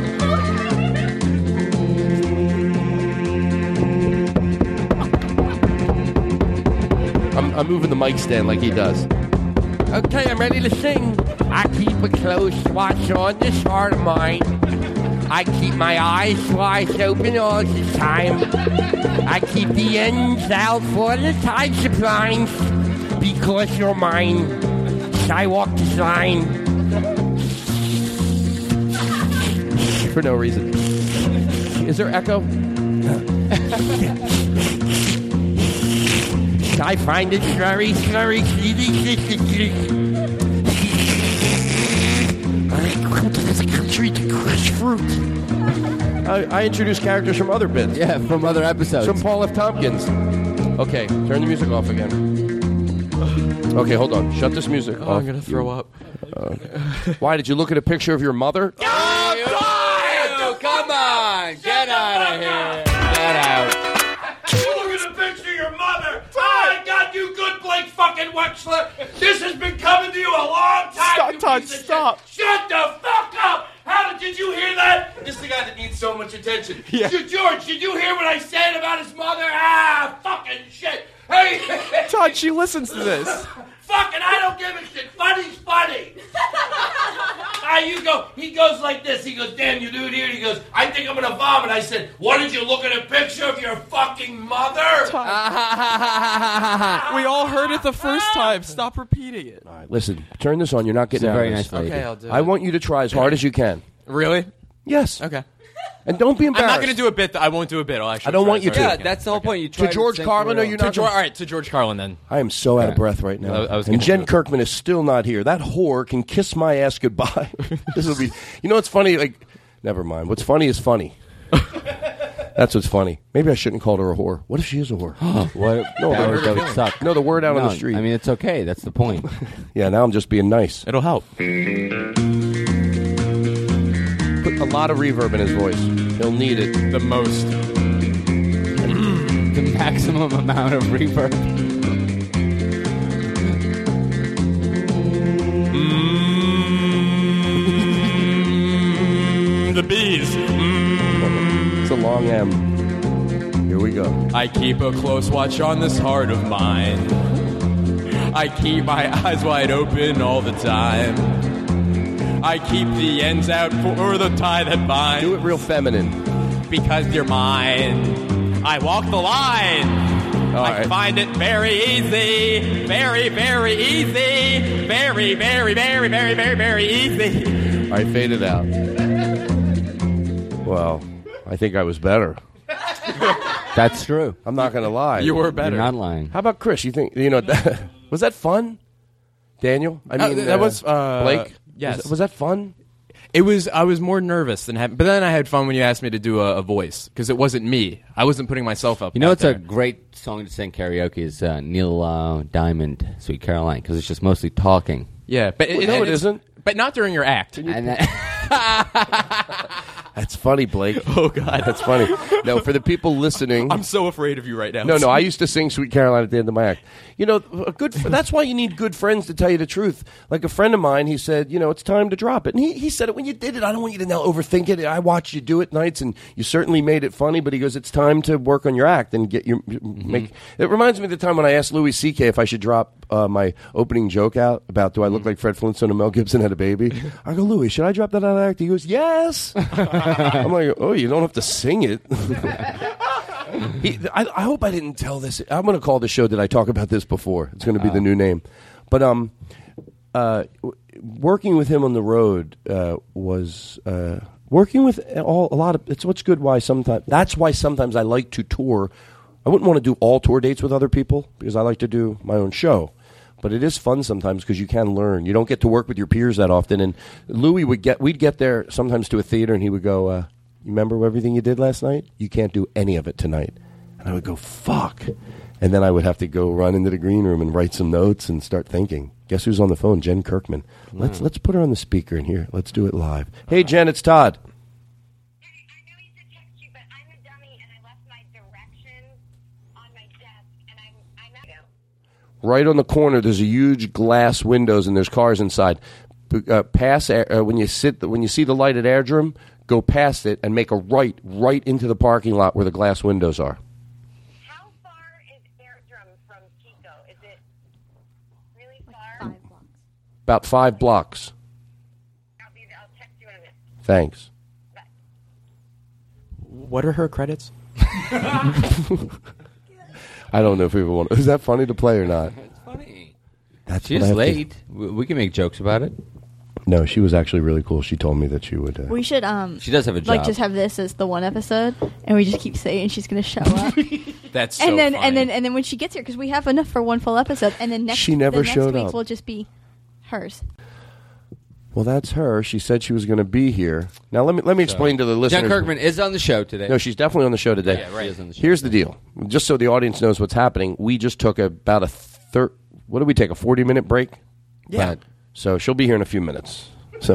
I'm, I'm moving the mic stand like he does. Okay, I'm ready to sing. I keep a close watch on this heart of mine. I keep my eyes wide open all the time. I keep the ends out for the tides of blinds. Because you're mine, I walk this line. For no reason. Is there echo? I find it very, very I go to this country to crush fruit. I, I introduce characters from other bits. Yeah, from other episodes. From Paul F. Tompkins. Okay, turn the music off again. Okay, hold on. Shut this music Oh, off. I'm gonna throw up. Uh, why, did you look at a picture of your mother? Oh, God! Come on! Get out of here! Get out. You look at a picture of your mother. I got you good, Blake fucking Wexler. This has been coming to you a long time. Stop, you Todd, piece of stop. shit. Shut the fuck up. How did, did you hear that? This is the guy that needs so much attention. Yeah. George, did you hear what I said about his mother? Ah, fucking shit. Hey. Todd, she listens to this. Fucking, I don't give a shit. Funny's funny. Ah, you go. He goes like this. He goes, damn, you do it here. He goes, I think I'm gonna vomit. I said, what did you look at a picture of your fucking mother? We all heard it the first time. Stop repeating it. All right, listen, turn this on. You're not getting She's a out very of this. nice lady. Okay, I'll do it. I want you to try as hard as you can. Really? Yes. Okay. And don't be I'm embarrassed. not going to do a bit. I won't do a bit. I'll actually I don't try want you as to. hard Yeah, as I can. that's the whole Okay. point. You try To George sing Carlin, for are real. you To not? George, all right, to George Carlin then. I am so out of Okay. breath right now. I- I was and gonna Jen do it. Kirkman is still not here. That whore can kiss my ass goodbye. This will be. You know what's funny? Like, never mind. What's funny is funny. That's what's funny. Maybe I shouldn't call her a whore. What if she is a whore? What? No, that, the would, word- that would suck. No, the word out on No, the street. I mean, it's okay. That's the point. Yeah, now I'm just being nice. It'll help. Put a lot of reverb in his voice. He'll need it. The most. The maximum amount of reverb. mm, the bees. Mm. It's a long M. Here we go. I keep a close watch on this heart of mine. I keep my eyes wide open all the time. I keep the ends out for the tie that binds. Do it real feminine. Because you're mine. I walk the line. All I right. find it very easy. Very, very easy. Very, very, very, very, very, very easy. All right, fade it out. Well, I think I was better. That's true. I'm not going to lie. You were better. You're not lying. How about Chris? You think, you know, that, was that fun? Daniel? I Uh, mean, that uh, was uh, Blake? Yes. Was, was that fun? It was. I was more nervous than having, but then I had fun when you asked me to do a, a voice because it wasn't me. I wasn't putting myself up. You know, out it's there. a great song to sing karaoke is uh, Neil uh, Diamond, "Sweet Caroline," because it's just mostly talking. Yeah, but Well, no, and it it's- isn't. But not during your act. And that, That's funny, Blake. Oh, God. That's funny. No, for the people listening. I'm so afraid of you right now. No, no, I used to sing Sweet Caroline at the end of my act. You know, a good. That's why you need good friends to tell you the truth. Like a friend of mine, he said, you know, it's time to drop it. And he, he said it when you did it. I don't want you to now overthink it. I watched you do it nights, and you certainly made it funny, but he goes, it's time to work on your act and get your, Mm-hmm. make. It reminds me of the time when I asked Louis C K if I should drop uh, my opening joke out about do I Mm-hmm. look like Fred Flintstone and Mel Gibson had a baby? I go, Louis, should I drop that out of act? He goes, yes. I'm like, oh, you don't have to sing it. he, I, I hope I didn't tell this. I'm going to call the show. Did I talk about this before? It's going to be the new name. But um, uh, w- working with him on the road uh, was uh, working with all a lot of. It's what's good. Why sometimes that's why sometimes I like to tour. I wouldn't want to do all tour dates with other people because I like to do my own show. But it is fun sometimes because you can learn. You don't get to work with your peers that often. And Louis would get, we'd get there sometimes to a theater, and he would go, uh, "You remember everything you did last night? You can't do any of it tonight." And I would go, "Fuck!" And then I would have to go run into the green room and write some notes and start thinking. Guess who's on the phone? Jen Kirkman. Let's let's put her on the speaker in here. Let's do it live. Hey, Jen, it's Todd. Right on the corner, there's a huge glass windows and there's cars inside. Uh, pass uh, when you sit when you see the light at Airdrum, go past it and make a right right into the parking lot where the glass windows are. How far is Airdrum from Pico? Is it really far? Five blocks. About five blocks. I'll, be, I'll text you in a minute. Thanks. What are her credits? I don't know if we even want. Is that funny to play or not? It's funny. That's She's what I have to- late. We we can make jokes about it. No, she was actually really cool. She told me that she would. Uh, We should um. She does have a Like job. just have this as the one episode, and we just keep saying she's going to show up. That's so and then funny. and then and then when she gets here, because we have enough for one full episode, and then next She never the next showed week up. will just be hers. well, that's her. She said she was going to be here. Now let me let me explain to the listeners. Jen Kirkman is on the show today. No, she's definitely on the show today. Yeah, right. She is on the show. Here's the deal. Just so the audience knows what's happening, we just took about a third. What did we take? A forty minute break. Yeah. Right. So she'll be here in a few minutes. So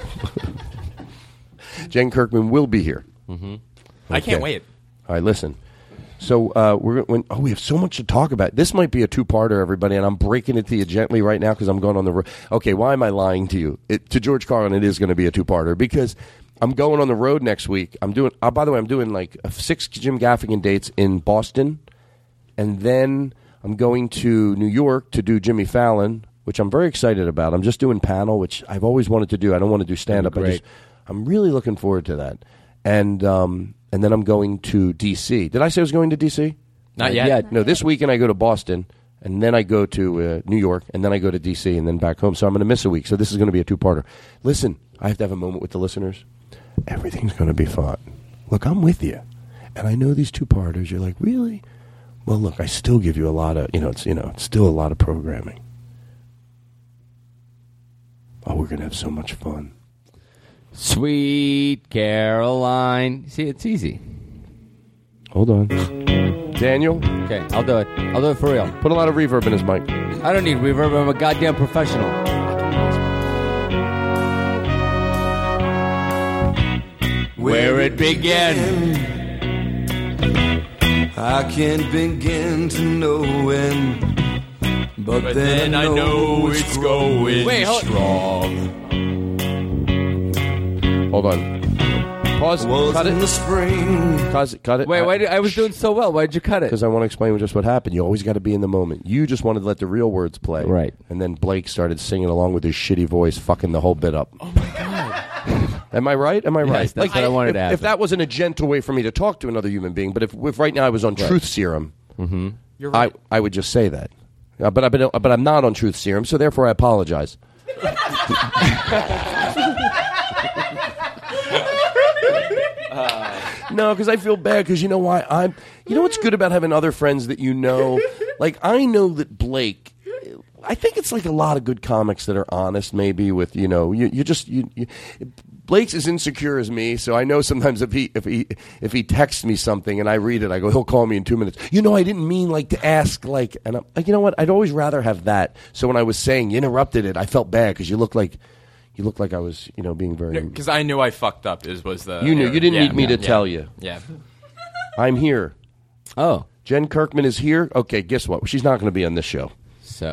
Jen Kirkman will be here. Mm-hmm. I can't Okay. wait. All right, listen. So uh, we're when, oh, we have so much to talk about. This might be a two-parter, everybody, and I'm breaking it to you gently right now because I'm going on the road. Okay, why am I lying to you? It, to George Carlin, it is going to be a two-parter because I'm going on the road next week. I'm doing. Oh, by the way, I'm doing like uh, six Jim Gaffigan dates in Boston, and then I'm going to New York to do Jimmy Fallon, which I'm very excited about. I'm just doing panel, which I've always wanted to do. I don't want to do stand-up. I That'd just, be I'm really looking forward to that. And um, and then I'm going to D C. Did I say I was going to D C? Not yet. No, this weekend I go to Boston, and then I go to uh, New York, and then I go to D C, and then back home. So I'm going to miss a week. So this is going to be a two-parter. Listen, I have to have a moment with the listeners. Everything's going to be fun. Look, I'm with you. And I know these two-parters. You're like, really? Well, look, I still give you a lot of, you know, it's you know, it's still a lot of programming. Oh, we're going to have so much fun. Sweet Caroline. See, it's easy. Hold on. Daniel? Okay, I'll do it. I'll do it for real. Put a lot of reverb in his mic. I don't need reverb. I'm a goddamn professional. Where it began. I can't begin to know when, but, But then, then I know it's going Wait, hold- strong. Hold on. Pause. was Cut it. in the spring. Cut it. Cut it. Wait, why did, I was doing so well. Why did you cut it? Because I want to explain just what happened. You always got to be in the moment. You just wanted to let the real words play. Right. And then Blake started singing along with his shitty voice, fucking the whole bit up. Oh my god. Am I right? Am I Yes, right? that's what I wanted if, to happen. if that wasn't a gentle way for me to talk to another human being, but if, if right now I was on Right. Truth Serum, Mm-hmm. You're right. I, I would just say that. Uh, but, I've been, but I'm not on Truth Serum, so therefore I apologize. No, because I feel bad. Because you know why? I'm. You know what's good about having other friends that you know? Like I know that Blake. I think it's like a lot of good comics that are honest. Maybe with you know you you just you. you Blake's as insecure as me, so I know sometimes if he if he if he texts me something and I read it, I go, he'll call me in two minutes. You know, I didn't mean like to ask like, and I'm like, you know what? I'd always rather have that. So when I was saying you interrupted it, I felt bad because you looked like you looked like I was you know being very. Because I knew I fucked up. Is was the You knew. You didn't yeah, need me yeah, to yeah. tell you. Yeah. I'm here. Oh, Jen Kirkman is here. Okay, guess what? She's not going to be on this show. So.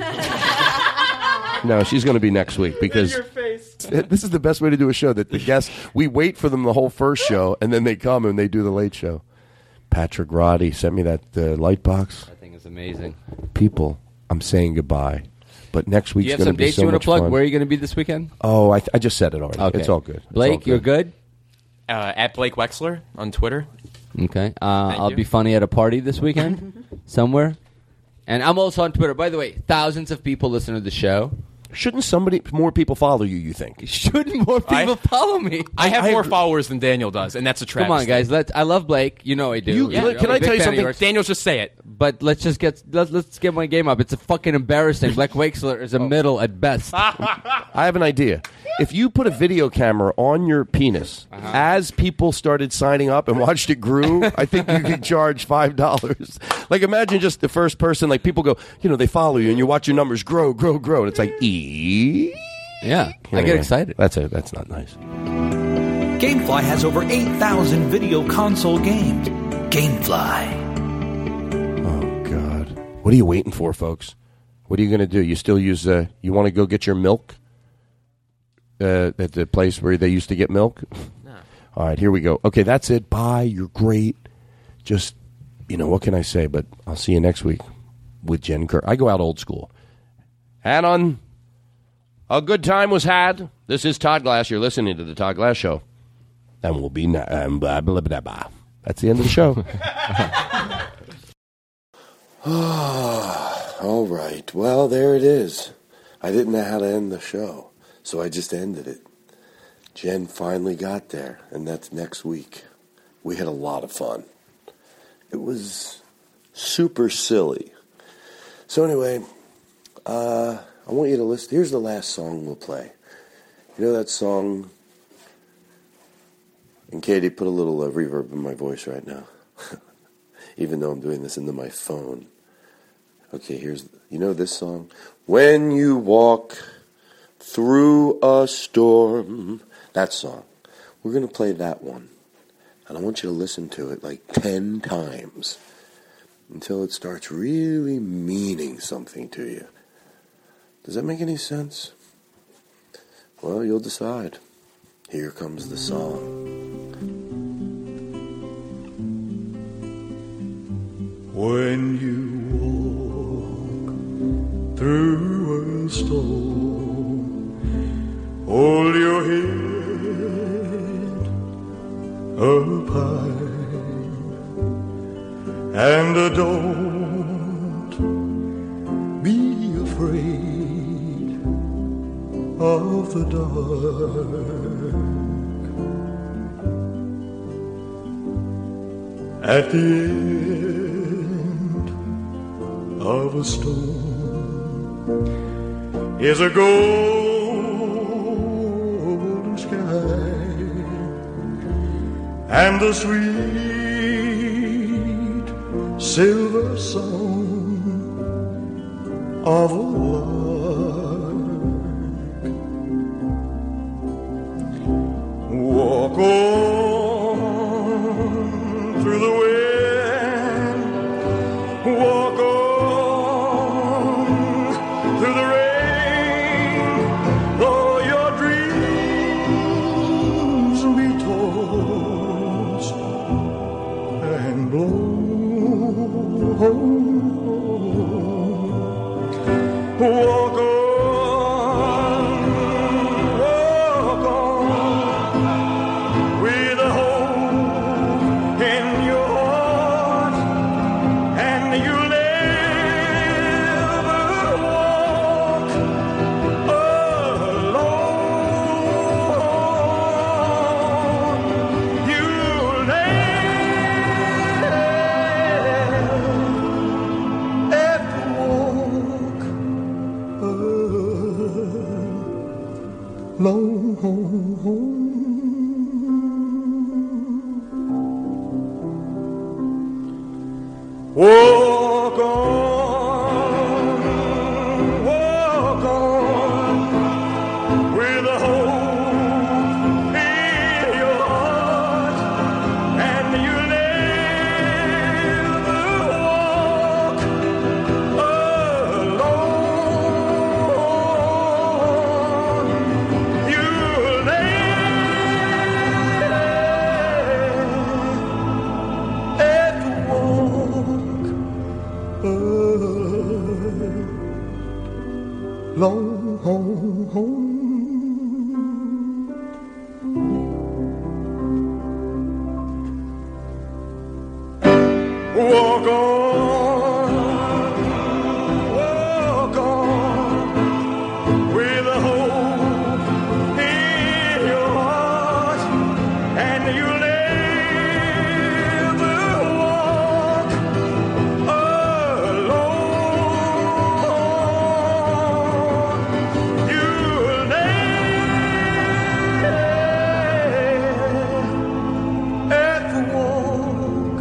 No, she's going to be next week because Your face. this is the best way to do a show. That the guests we wait for them the whole first show and then they come and they do the late show. Patrick Roddy sent me that uh, light box. I think it's amazing. People, I'm saying goodbye, but next Do week's you have going to some be dates so you want much to plug? fun. Where are you going to be this weekend? Oh, I, th- I just said it already. Okay. It's all good. It's Blake, all good. you're good? Uh, at Blake Wexler on Twitter. Okay. Uh, Thank I'll you. be funny at a party this weekend somewhere. And I'm also on Twitter. By the way, thousands of people listen to the show. Shouldn't somebody more people follow you? You think? Shouldn't more people I- follow me? I have I more agree. followers than Daniel does, and that's a travesty. Come on, guys. Let's. I love Blake. You know I do. You- Yeah, can I- can I'm a I big tell you fan of something? yours. Daniel, just say it. But let's just get let's let's get my game up. It's a fucking embarrassing. Blake Wexler is a middle at best. I have an idea. If you put a video camera on your penis Uh-huh. as people started signing up and watched it grew, I think you could charge five dollars. Like imagine just the first person. Like people go, you know, they follow you and you watch your numbers grow, grow, grow, and it's like e. Yeah, I Anyway, get excited. That's a that's not nice. Gamefly has over eight thousand video console games. Gamefly. Oh God, what are you waiting for, folks? What are you going to do? You still use? Uh, you want to go get your milk uh, at the place where they used to get milk? No. All right, here we go. Okay, that's it. Bye. You're great. Just, you know, what can I say? But I'll see you next week with Jen Kerr. I go out old school. And on a good time was had. This is Todd Glass. You're listening to the Todd Glass Show. And we'll be... Na- um, blah, blah, blah, blah. That's the end of the show. All right. Well, there it is. I didn't know how to end the show, so I just ended it. Jen finally got there, and that's next week. We had a lot of fun. It was super silly. So anyway, uh, I want you to listen. Here's the last song we'll play. You know that song? And Katie, put a little uh, reverb in my voice right now. Even though I'm doing this into my phone. Okay, here's, you know this song? When you walk through a storm. That song. We're going to play that one. And I want you to listen to it like ten times. Until it starts really meaning something to you. Does that make any sense? Well, you'll decide. Here comes the song. When you walk through a storm, hold your head up high and uh, don't be afraid of the dark. At the end of a storm is a golden sky and the sweet silver song of a lark. Walk on through the wind, walk on through the rain, though your dreams be torn coast and blow. Walk on, walk on, with a hope in your heart, and you'll never walk alone. You'll never ever walk alone. Walk on, walk on, with a hope in your heart, and you'll never walk alone. You'll never ever walk alone. Walk on, walk on, with a hope in your heart, and you'll never walk alone. You'll never ever walk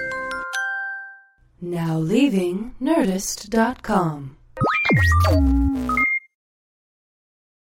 Now leaving Nerdist dot com.